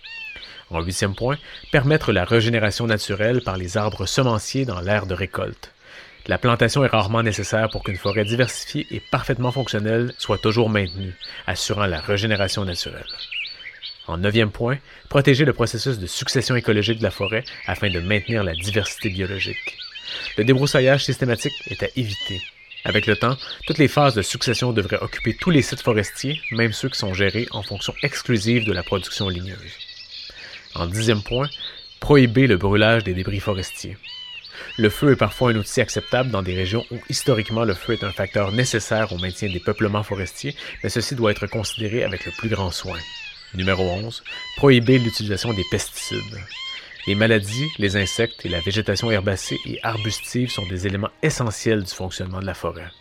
En huitième point, permettre la régénération naturelle par les arbres semenciers dans l'ère de récolte. La plantation est rarement nécessaire pour qu'une forêt diversifiée et parfaitement fonctionnelle soit toujours maintenue, assurant la régénération naturelle. En neuvième point, protéger le processus de succession écologique de la forêt afin de maintenir la diversité biologique. Le débroussaillage systématique est à éviter. Avec le temps, toutes les phases de succession devraient occuper tous les sites forestiers, même ceux qui sont gérés en fonction exclusive de la production ligneuse. En dixième point, prohiber le brûlage des débris forestiers. Le feu est parfois un outil acceptable dans des régions où historiquement le feu est un facteur nécessaire au maintien des peuplements forestiers, mais ceci doit être considéré avec le plus grand soin. Numéro onze. Prohiber l'utilisation des pesticides. Les maladies, les insectes et la végétation herbacée et arbustive sont des éléments essentiels du fonctionnement de la forêt.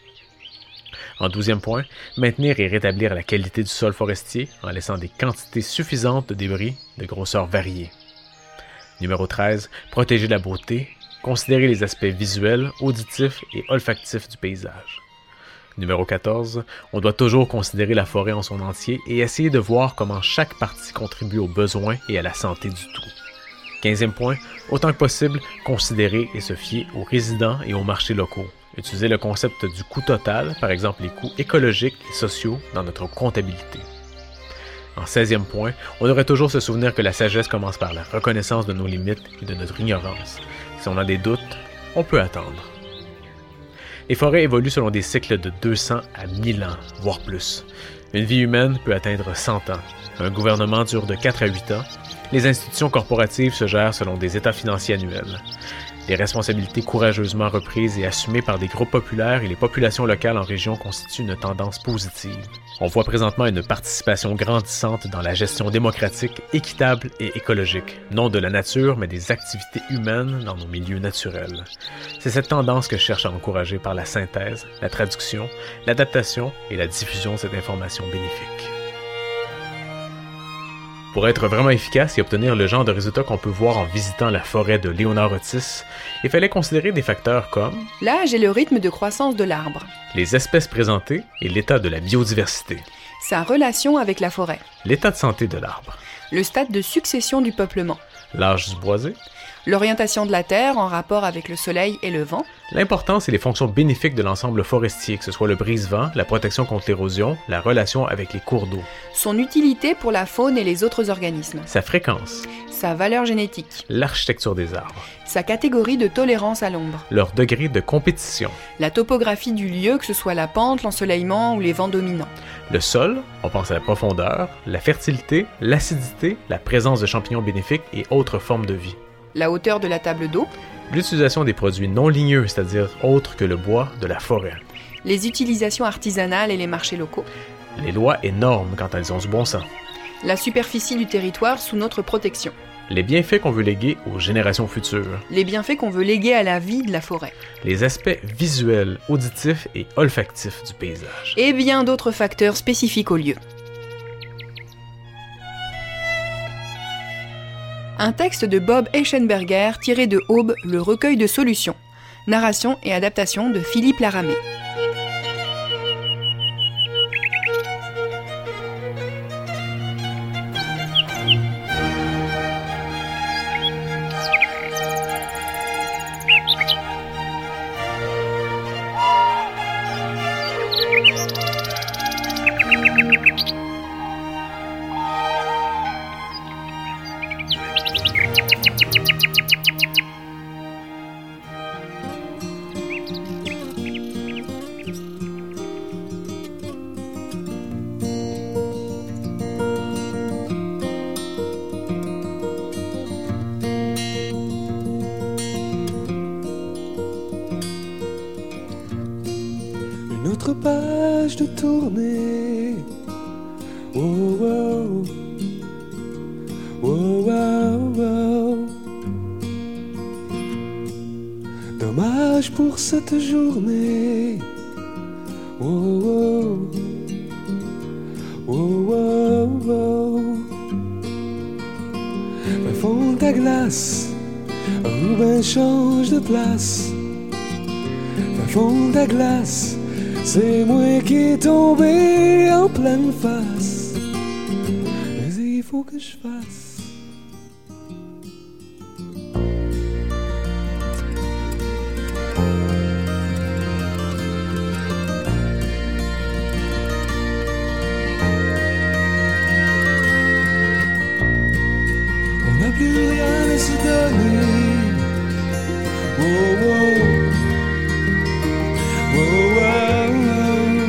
En douzième point, maintenir et rétablir la qualité du sol forestier en laissant des quantités suffisantes de débris de grosseurs variées. Numéro treize. Protéger la beauté. Considérer les aspects visuels, auditifs et olfactifs du paysage. Numéro quatorze. On doit toujours considérer la forêt en son entier et essayer de voir comment chaque partie contribue aux besoins et à la santé du tout. quinzième point. Autant que possible, considérer et se fier aux résidents et aux marchés locaux. Utiliser le concept du coût total, par exemple les coûts écologiques et sociaux, dans notre comptabilité. En seizième point, on devrait toujours se souvenir que la sagesse commence par la reconnaissance de nos limites et de notre ignorance. Si on a des doutes, on peut attendre. Les forêts évoluent selon des cycles de deux cents à mille ans, voire plus. Une vie humaine peut atteindre cent ans. Un gouvernement dure de quatre à huit ans. Les institutions corporatives se gèrent selon des états financiers annuels. Les responsabilités courageusement reprises et assumées par des groupes populaires et les populations locales en région constituent une tendance positive. On voit présentement une participation grandissante dans la gestion démocratique, équitable et écologique, non de la nature, mais des activités humaines dans nos milieux naturels. C'est cette tendance que je cherche à encourager par la synthèse, la traduction, l'adaptation et la diffusion de cette information bénéfique. Pour être vraiment efficace et obtenir le genre de résultats qu'on peut voir en visitant la forêt de Léonard Otis, il fallait considérer des facteurs comme
l'âge et le rythme de croissance de l'arbre,
les espèces présentées et l'état de la biodiversité,
sa relation avec la forêt,
l'état de santé de l'arbre,
le stade de succession du peuplement,
l'âge du boisé,
l'orientation de la terre en rapport avec le soleil et le vent,
l'importance et les fonctions bénéfiques de l'ensemble forestier, que ce soit le brise-vent, la protection contre l'érosion, la relation avec les cours d'eau,
son utilité pour la faune et les autres organismes,
sa fréquence,
sa valeur génétique,
l'architecture des arbres,
sa catégorie de tolérance à l'ombre,
leur degré de compétition,
la topographie du lieu, que ce soit la pente, l'ensoleillement ou les vents dominants,
le sol, on pense à la profondeur, la fertilité, l'acidité, la présence de champignons bénéfiques et autres formes de vie,
la hauteur de la table d'eau,
l'utilisation des produits non ligneux, c'est-à-dire autres que le bois, de la forêt,
les utilisations artisanales et les marchés locaux,
les lois et normes quand elles ont du bon sens,
la superficie du territoire sous notre protection,
les bienfaits qu'on veut léguer aux générations futures,
les bienfaits qu'on veut léguer à la vie de la forêt,
les aspects visuels, auditifs et olfactifs du paysage,
et bien d'autres facteurs spécifiques au lieu. Un texte de Bob Eschenberger tiré de Aube, le recueil de solutions. Narration et adaptation de Philippe Laramé.
Une autre page de tournée. Oh, oh, oh, oh, oh. Dommage pour cette journée. Oh, oh, oh, oh, oh. Mais fond ta glace, ou ben change de place. Mais fond ta glace, c'est moi qui est tombé en pleine face. Mais il faut que je fasse. On n'a plus rien à se donner. Oh, oh. Oh, oh, oh.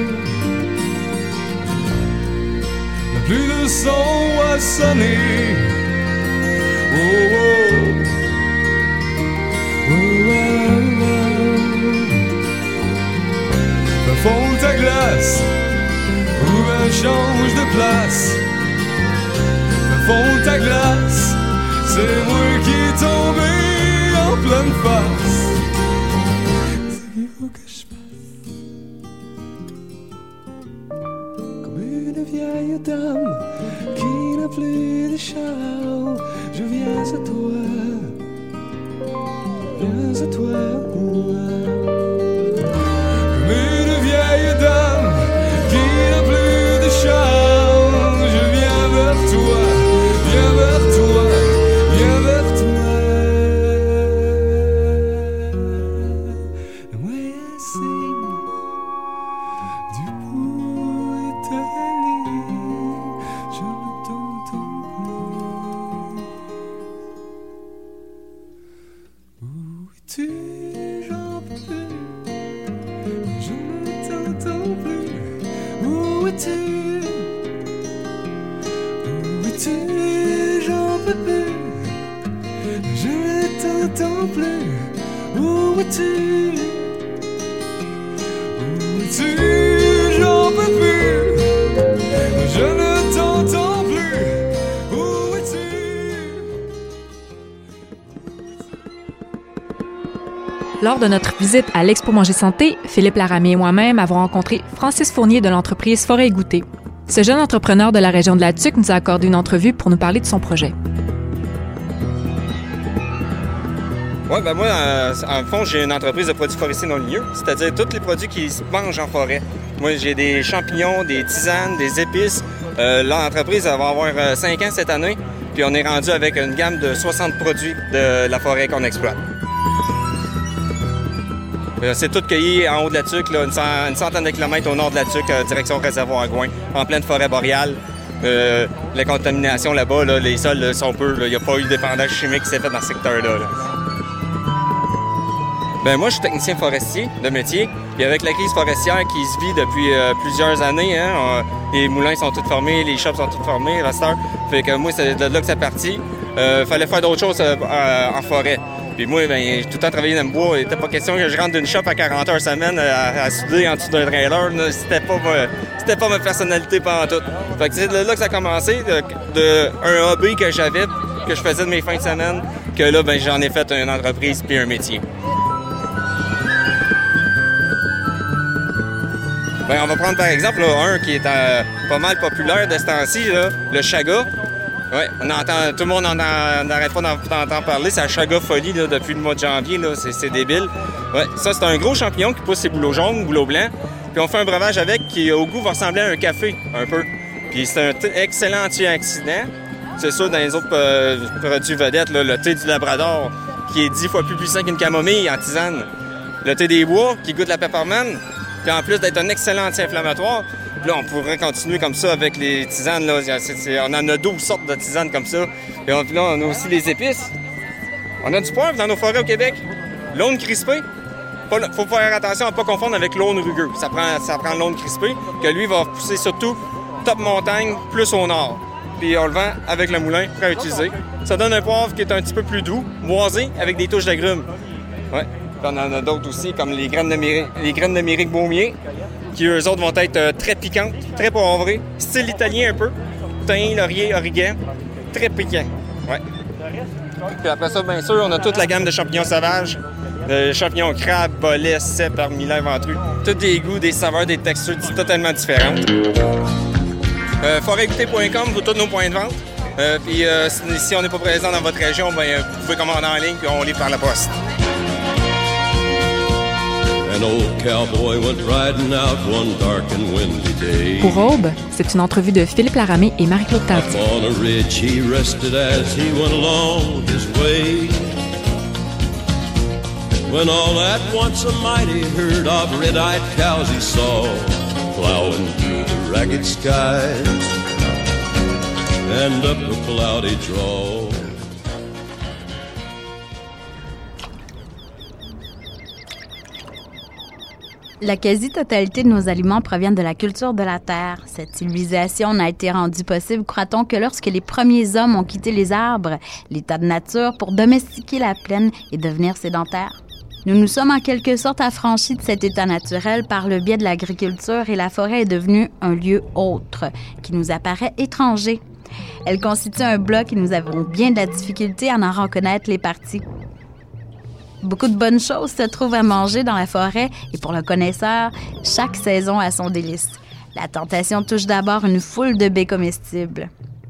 Plus de son à sonner. Oh, oh. Oh, oh, oh. Va fondre ta glace, ou ben change de place. Va fondre ta glace, c'est moi qui est tombé en pleine face. C'est qu'il faut que je fasse. Comme une vieille dame qui n'a plus de charme, je viens à toi. pense à toi. Comme une vieille dame qui n'a plus de charme, je viens vers toi, viens vers toi, viens vers toi. The way I sing, du bout est allé, je ne t'entends plus. Où es-tu, j'en peux plus, je ne t'entends plus. Où es-tu? Où es-tu? J'en peux plus, je ne t'entends plus. Où es-tu? Où es-tu? J'en peux plus, je ne t'entends plus. Où es-tu?
Lors de notre visite à l'Expo Manger Santé, Philippe Laramie et moi-même avons rencontré Francis Fournier de l'entreprise Forêt et Goûter. Ce jeune entrepreneur de la région de la Tuque nous a accordé une entrevue pour nous parler de son projet.
Oui, ben moi, euh, en fond, j'ai une entreprise de produits forestiers non ligneux, c'est-à-dire tous les produits qui se mangent en forêt. Moi, j'ai des champignons, des tisanes, des épices. Euh, l'entreprise elle va avoir euh, cinq ans cette année, puis on est rendu avec une gamme de soixante produits de la forêt qu'on exploite. Euh, c'est tout cueilli en haut de la Tuque, là, une, cent, une centaine de kilomètres au nord de la Tuque, euh, direction réservoir à Gouin, en pleine forêt boréale. Euh, la contamination là-bas, là, les sols là, sont peu. Il n'y a pas eu de dépendage chimique qui s'est fait dans ce secteur-là. Là. Ben moi, je suis technicien forestier de métier. Puis avec la crise forestière qui se vit depuis euh, plusieurs années, hein, on, les moulins sont tous formés, les shops sont tous formés, resteurs. Fait que moi, c'est de là que c'est parti. Euh, fallait faire d'autres choses euh, en forêt. Puis moi, ben, j'ai tout le temps travaillé dans le bois. Il n'était pas question que je rentre d'une shop à quarante heures semaine à, à souder en dessous d'un trailer. Là. C'était pas ma, c'était pas ma personnalité pendant tout. Fait que c'est de là que ça a commencé, de, de un hobby que j'avais, que je faisais de mes fins de semaine, que là, ben, j'en ai fait une entreprise puis un métier. Ben, on va prendre par exemple là, un qui est euh, pas mal populaire de ce temps-ci, là, le chaga. Ouais, on entend, tout le monde n'arrête pas d'entendre parler. C'est la chaga folie là, depuis le mois de janvier. Là, c'est, c'est débile. Ouais, ça, c'est un gros champignon qui pousse ses bouleaux jaunes, bouleaux blancs. Puis on fait un breuvage avec qui, au goût, va ressembler à un café, un peu. Puis c'est un t- excellent antioxydant. C'est sûr, dans les autres euh, produits vedettes, là, le thé du Labrador, qui est dix fois plus puissant qu'une camomille en tisane. Le thé des bois, qui goûte la peppermint. Puis en plus d'être un excellent anti-inflammatoire, là, on pourrait continuer comme ça avec les tisanes. Là. C'est, c'est, on en a douze sortes de tisanes comme ça. Et on, là, on a aussi des épices. On a du poivre dans nos forêts au Québec. L'aune crispée. Il faut faire attention à ne pas confondre avec l'aune rugueux. Ça prend, ça prend l'aune crispée, que lui va pousser surtout top montagne, plus au nord. Puis on le vend avec le moulin, prêt à utiliser. Ça donne un poivre qui est un petit peu plus doux, moisé, avec des touches d'agrumes. Ouais. Puis on en a d'autres aussi, comme les graines de méric, les graines de méric baumier, qui eux autres vont être euh, très piquantes, très poivrées, style italien un peu, thym, laurier, origan, très piquant. Ouais. Puis après ça, bien sûr, on a toute la gamme de champignons sauvages, de champignons crabes, bolets, cèpes, armillaires, ventrues, tous des goûts, des saveurs, des textures totalement différentes. Euh, forêt goûter point com pour tous nos points de vente. Euh, puis euh, si, si on n'est pas présent dans votre région, ben, vous pouvez commander en ligne puis on livre par la poste.
An old cowboy went riding out one dark and windy day.
Pour Aube, c'est une entrevue de Philippe Laramie et Marie-Claude Tardy.
Up on a ridge he rested as he went along his way. When all at once a mighty herd of red-eyed cows he saw plowing through the ragged skies and up a cloudy draw.
La quasi-totalité de nos aliments proviennent de la culture de la terre. Cette civilisation n'a été rendue possible, croit-on, que lorsque les premiers hommes ont quitté les arbres, l'état de nature, pour domestiquer la plaine et devenir sédentaires. Nous nous sommes en quelque sorte affranchis de cet état naturel par le biais de l'agriculture et la forêt est devenue un lieu autre, qui nous apparaît étranger. Elle constitue un bloc et nous avons bien de la difficulté à en reconnaître les parties. Beaucoup de bonnes choses se trouvent à manger dans la forêt et pour le connaisseur, chaque saison a son délice. La tentation touche d'abord une foule de baies comestibles.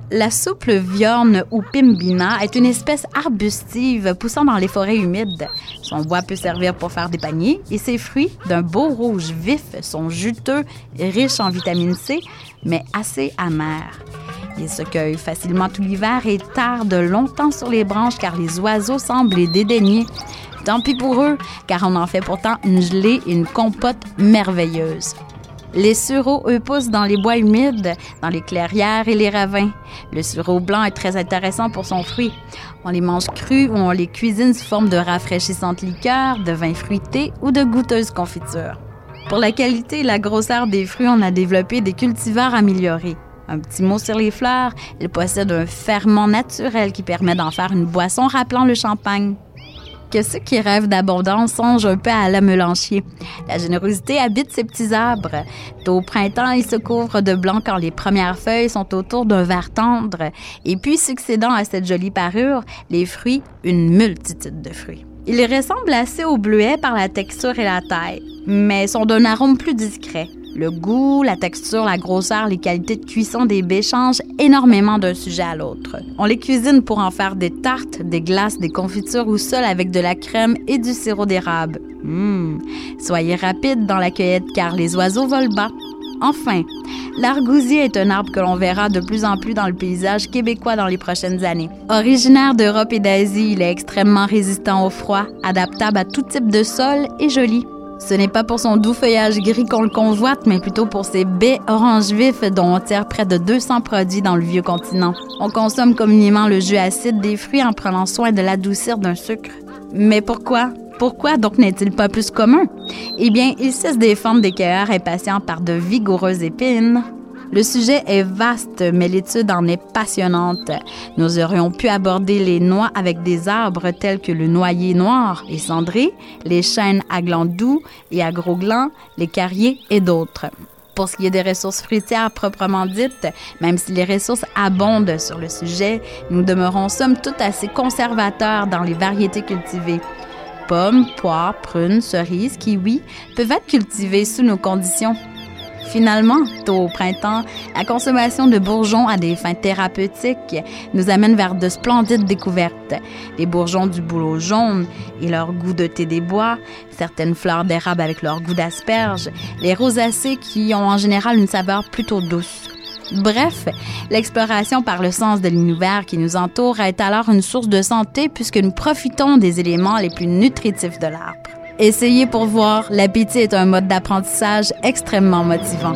La souple viorne ou pimbina est une espèce arbustive poussant dans les forêts humides. Son bois peut servir pour faire des paniers et ses fruits, d'un beau rouge vif, sont juteux, riches en vitamine C, mais assez amers. Ils se cueillent facilement tout l'hiver et tardent longtemps sur les branches car les oiseaux semblent les dédaigner. Tant pis pour eux, car on en fait pourtant une gelée et une compote merveilleuse. Les sureaux, eux, poussent dans les bois humides, dans les clairières et les ravins. Le sureau blanc est très intéressant pour son fruit. On les mange crus ou on les cuisine sous forme de rafraîchissantes liqueurs, de vins fruités ou de goûteuses confitures. Pour la qualité et la grosseur des fruits, on a développé des cultivars améliorés. Un petit mot sur les fleurs, elles possèdent un ferment naturel qui permet d'en faire une boisson rappelant le champagne. Que ceux qui rêvent d'abondance songent un peu à la Melanchier. La générosité habite ces petits arbres. Au printemps, ils se couvrent de blanc quand les premières feuilles sont autour d'un vert tendre. Et puis, succédant à cette jolie parure, les fruits, une multitude de fruits. Ils ressemblent assez aux bleuets par la texture et la taille, mais sont d'un arôme plus discret. Le goût, la texture, la grosseur, les qualités de cuisson des baies changent énormément d'un sujet à l'autre. On les cuisine pour en faire des tartes, des glaces, des confitures ou seul avec de la crème et du sirop d'érable. Mmh. Soyez rapide dans la cueillette car les oiseaux volent bas. Enfin, l'argousier est un arbre que l'on verra de plus en plus dans le paysage québécois dans les prochaines années. Originaire d'Europe et d'Asie, il est extrêmement résistant au froid, adaptable à tout type de sol et joli. Ce n'est pas pour son doux feuillage gris qu'on le convoite, mais plutôt pour ses baies orange vif dont on tire près de deux cents produits dans le vieux continent. On consomme communément le jus acide des fruits en prenant soin de l'adoucir d'un sucre. Mais pourquoi? Pourquoi donc n'est-il pas plus commun? Eh bien, il cesse des formes des cueilleurs impatients par de vigoureuses épines. Le sujet est vaste, mais l'étude en est passionnante. Nous aurions pu aborder les noix avec des arbres tels que le noyer noir et cendré, les chênes à glands doux et à gros glands, les carriers et d'autres. Pour ce qui est des ressources fruitières proprement dites, même si les ressources abondent sur le sujet, nous demeurons somme toute assez conservateurs dans les variétés cultivées. Pommes, poires, prunes, cerises, kiwis peuvent être cultivées sous nos conditions. Finalement, tôt au printemps, la consommation de bourgeons à des fins thérapeutiques nous amène vers de splendides découvertes. Les bourgeons du bouleau jaune et leur goût de thé des bois, certaines fleurs d'érable avec leur goût d'asperge, les rosacées qui ont en général une saveur plutôt douce. Bref, l'exploration par le sens de l'univers qui nous entoure est alors une source de santé puisque nous profitons des éléments les plus nutritifs de l'arbre. Essayez pour voir, l'appétit est un mode d'apprentissage extrêmement motivant.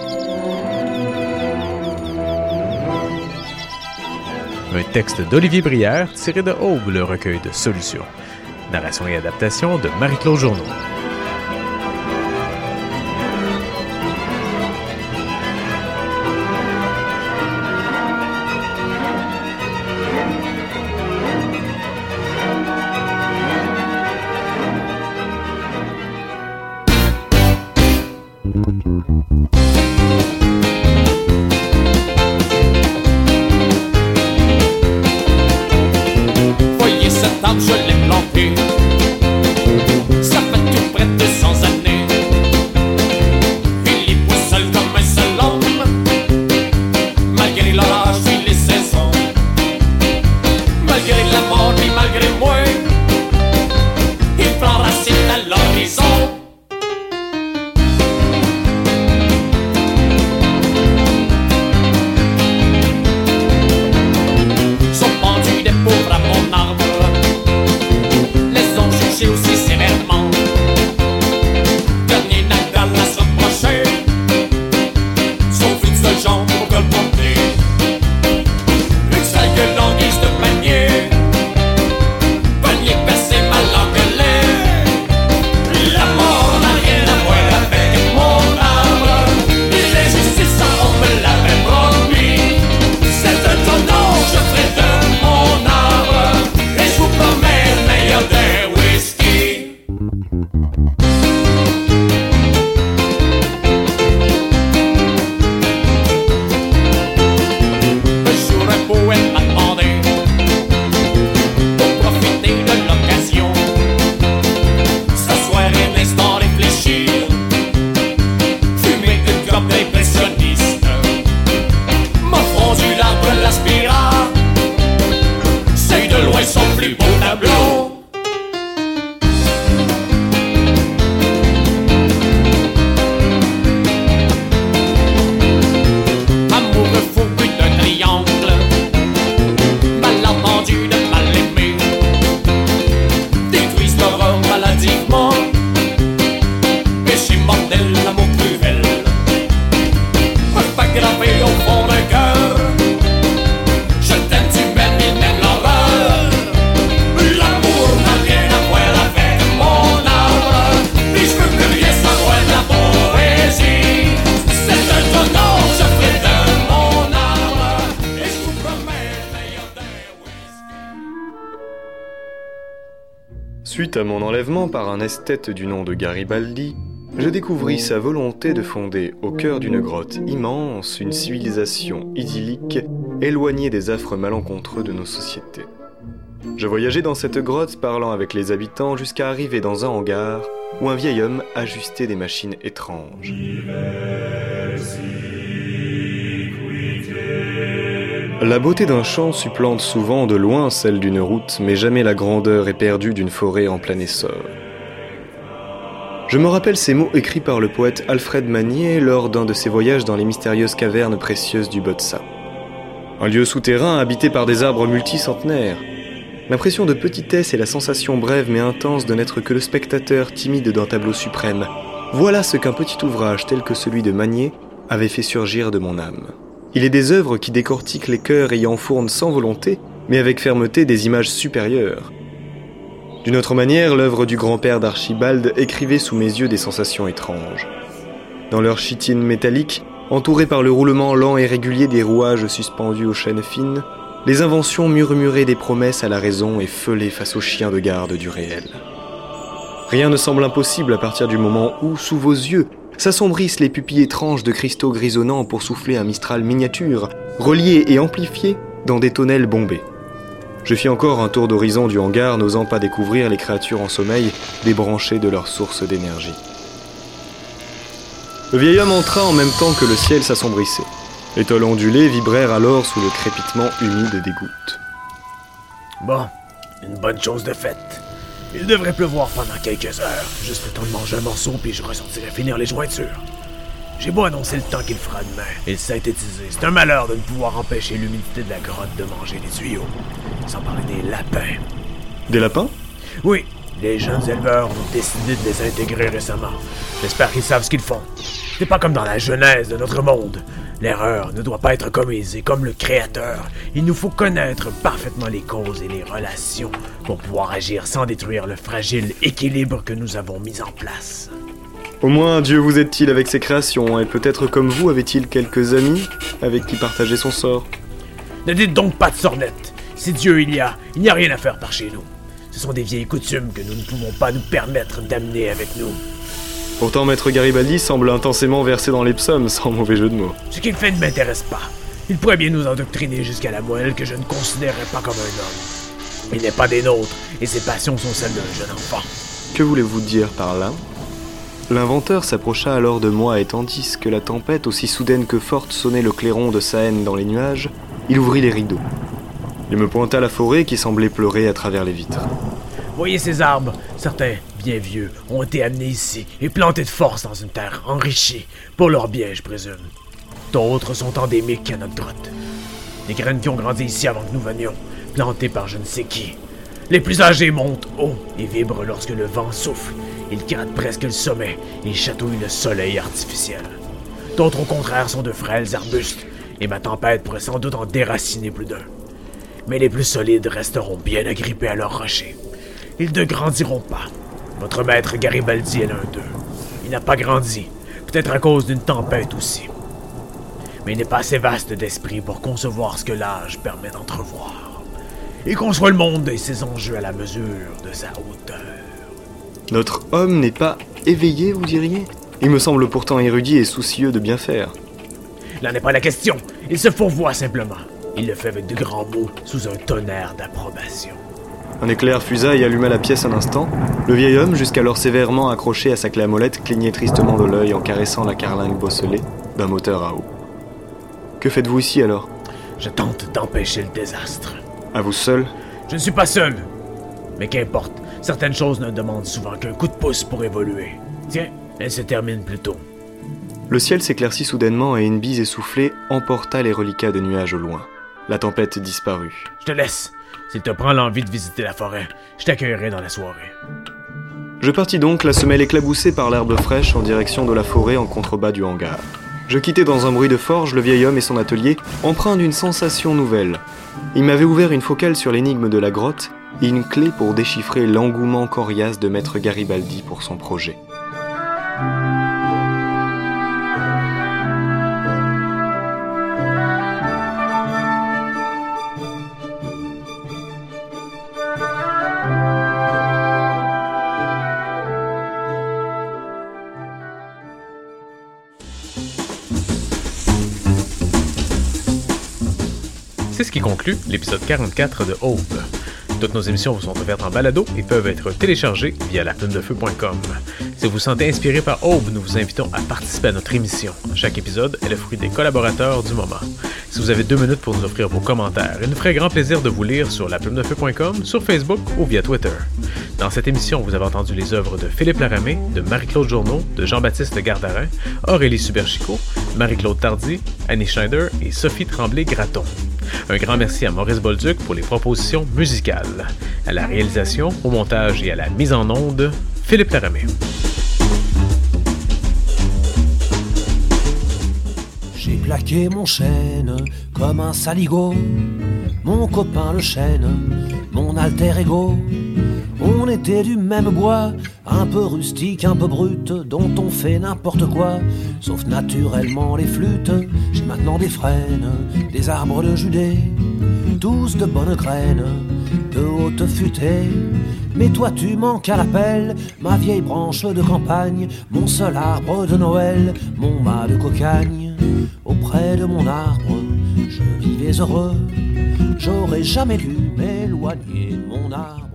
Un texte d'Olivier Brière tiré de Aube, le recueil de Solutions. Narration et adaptation de Marie-Claude Journeau.
Voyez cette table, je l'ai plantée. Ça fait tout près vivement. Et si mortel l'amour cruel, pas gravé au fond d'un cœur. Je t'aime, tu m'aimes, il m'aime l'horreur. L'amour n'a rien à voir avec mon âme. Et je veux plus rien savoir de la poésie. C'est un tonneau, je ferai de mon âme. Et je vous promets le meilleur des whisky.
Suite à mon enlèvement par un esthète du nom de Garibaldi, je découvris sa volonté de fonder au cœur d'une grotte immense une civilisation idyllique éloignée des affres malencontreux de nos sociétés. Je voyageais dans cette grotte parlant avec les habitants jusqu'à arriver dans un hangar où un vieil homme ajustait des machines étranges. La beauté d'un champ supplante souvent de loin celle d'une route, mais jamais la grandeur éperdue d'une forêt en plein essor. Je me rappelle ces mots écrits par le poète Alfred Magnier lors d'un de ses voyages dans les mystérieuses cavernes précieuses du Botsa. Un lieu souterrain habité par des arbres multicentenaires. L'impression de petitesse et la sensation brève mais intense de n'être que le spectateur timide d'un tableau suprême. Voilà ce qu'un petit ouvrage tel que celui de Magnier avait fait surgir de mon âme. Il est des œuvres qui décortiquent les cœurs et y enfournent sans volonté, mais avec fermeté des images supérieures. D'une autre manière, l'œuvre du grand-père d'Archibald écrivait sous mes yeux des sensations étranges. Dans leur chitine métallique, entourée par le roulement lent et régulier des rouages suspendus aux chaînes fines, les inventions murmuraient des promesses à la raison et feulaient face aux chiens de garde du réel. Rien ne semble impossible à partir du moment où, sous vos yeux, s'assombrissent les pupilles étranges de cristaux grisonnants pour souffler un mistral miniature, relié et amplifié dans des tonnelles bombées. Je fis encore un tour d'horizon du hangar, n'osant pas découvrir les créatures en sommeil, débranchées de leur source d'énergie. Le vieil homme entra en même temps que le ciel s'assombrissait. Les tôles ondulées vibrèrent alors sous le crépitement humide des gouttes.
Bon, une bonne chose de faite. Il devrait pleuvoir pendant quelques heures. Juste le temps de manger un morceau, puis je ressortirai finir les jointures. J'ai beau annoncer le temps qu'il fera demain et le synthétiser. C'est un malheur de ne pouvoir empêcher l'humidité de la grotte de manger les tuyaux. Sans parler des lapins.
Des lapins?
Oui, les jeunes éleveurs ont décidé de les intégrer récemment. J'espère qu'ils savent ce qu'ils font. C'est pas comme dans la genèse de notre monde. L'erreur ne doit pas être commise et comme le créateur, il nous faut connaître parfaitement les causes et les relations pour pouvoir agir sans détruire le fragile équilibre que nous avons mis en place.
Au moins, Dieu vous aide-t-il avec ses créations, et peut-être comme vous avait-il quelques amis avec qui partager son sort.
Ne dites donc pas de sornettes. Si Dieu il y a, il n'y a rien à faire par chez nous. Ce sont des vieilles coutumes que nous ne pouvons pas nous permettre d'amener avec nous.
Pourtant, Maître Garibaldi semble intensément versé dans les psaumes, sans mauvais jeu de mots.
Ce qu'il fait ne m'intéresse pas. Il pourrait bien nous endoctriner jusqu'à la moelle que je ne considérerais pas comme un homme. Il n'est pas des nôtres, et ses passions sont celles d'un jeune enfant.
Que voulez-vous dire par là? L'inventeur s'approcha alors de moi et tandis que la tempête, aussi soudaine que forte, sonnait le clairon de sa haine dans les nuages, il ouvrit les rideaux. Il me pointa la forêt qui semblait pleurer à travers les vitres.
Voyez ces arbres, certains, bien vieux, ont été amenés ici et plantés de force dans une terre enrichie, pour leur bien, je présume. D'autres sont endémiques à notre grotte. Des graines qui ont grandi ici avant que nous venions, plantées par je ne sais qui. Les plus âgés montent haut et vibrent lorsque le vent souffle. Ils grattent presque le sommet et chatouillent le soleil artificiel. D'autres, au contraire, sont de frêles arbustes, et ma tempête pourrait sans doute en déraciner plus d'un. Mais les plus solides resteront bien agrippés à leurs rochers. Ils ne grandiront pas. Votre maître Garibaldi est l'un d'eux. Il n'a pas grandi, peut-être à cause d'une tempête aussi. Mais il n'est pas assez vaste d'esprit pour concevoir ce que l'âge permet d'entrevoir. Il conçoit le monde et ses enjeux à la mesure de sa hauteur.
Notre homme n'est pas éveillé, vous diriez? Il me semble pourtant érudit et soucieux de bien faire.
Là n'est pas la question. Il se fourvoie simplement. Il le fait avec de grands mots, sous un tonnerre d'approbation.
Un éclair fusa et alluma la pièce un instant. Le vieil homme, jusqu'alors sévèrement accroché à sa clé à molette, clignait tristement de l'œil en caressant la carlingue bosselée d'un moteur à eau. Que faites-vous ici alors?
Je tente d'empêcher le désastre.
À vous seul?
Je ne suis pas seul. Mais qu'importe, certaines choses ne demandent souvent qu'un coup de pouce pour évoluer. Tiens, elle se termine plus tôt.
Le ciel s'éclaircit soudainement et une bise essoufflée emporta les reliquats de nuages au loin. La tempête disparut.
Je te laisse. S'il te prend l'envie de visiter la forêt, je t'accueillerai dans la soirée.
Je partis donc, la semelle éclaboussée par l'herbe fraîche, en direction de la forêt en contrebas du hangar. Je quittais dans un bruit de forge le vieil homme et son atelier, empreint d'une sensation nouvelle. Il m'avait ouvert une focale sur l'énigme de la grotte et une clé pour déchiffrer l'engouement coriace de Maître Garibaldi pour son projet.
C'est ce qui conclut l'épisode quarante-quatre de Aube. Toutes nos émissions vous sont offertes en balado et peuvent être téléchargées via la plume de feu point com. Si vous vous sentez inspiré par Aube, nous vous invitons à participer à notre émission. Chaque épisode est le fruit des collaborateurs du moment. Si vous avez deux minutes pour nous offrir vos commentaires, il nous ferait grand plaisir de vous lire sur la plume de feu point com, sur Facebook ou via Twitter. Dans cette émission, vous avez entendu les œuvres de Philippe Laramé, de Marie-Claude Journeau, de Jean-Baptiste Gardarin, Aurélie Suberchico, Marie-Claude Tardy, Annie Schneider et Sophie Tremblay-Graton. Un grand merci à Maurice Bolduc pour les propositions musicales. À la réalisation, au montage et à la mise en onde, Philippe Laramé.
J'ai plaqué mon chêne comme un saligot, mon copain le chêne, mon alter ego. On était du même bois, un peu rustique, un peu brut, dont on fait n'importe quoi, sauf naturellement les flûtes. J'ai maintenant des frênes, des arbres de Judée, tous de bonnes graines, de haute futée. Mais toi tu manques à l'appel, ma vieille branche de campagne, mon seul arbre de Noël, mon mât de cocagne. Auprès de mon arbre, je vivais heureux, j'aurais jamais dû m'éloigner de mon arbre.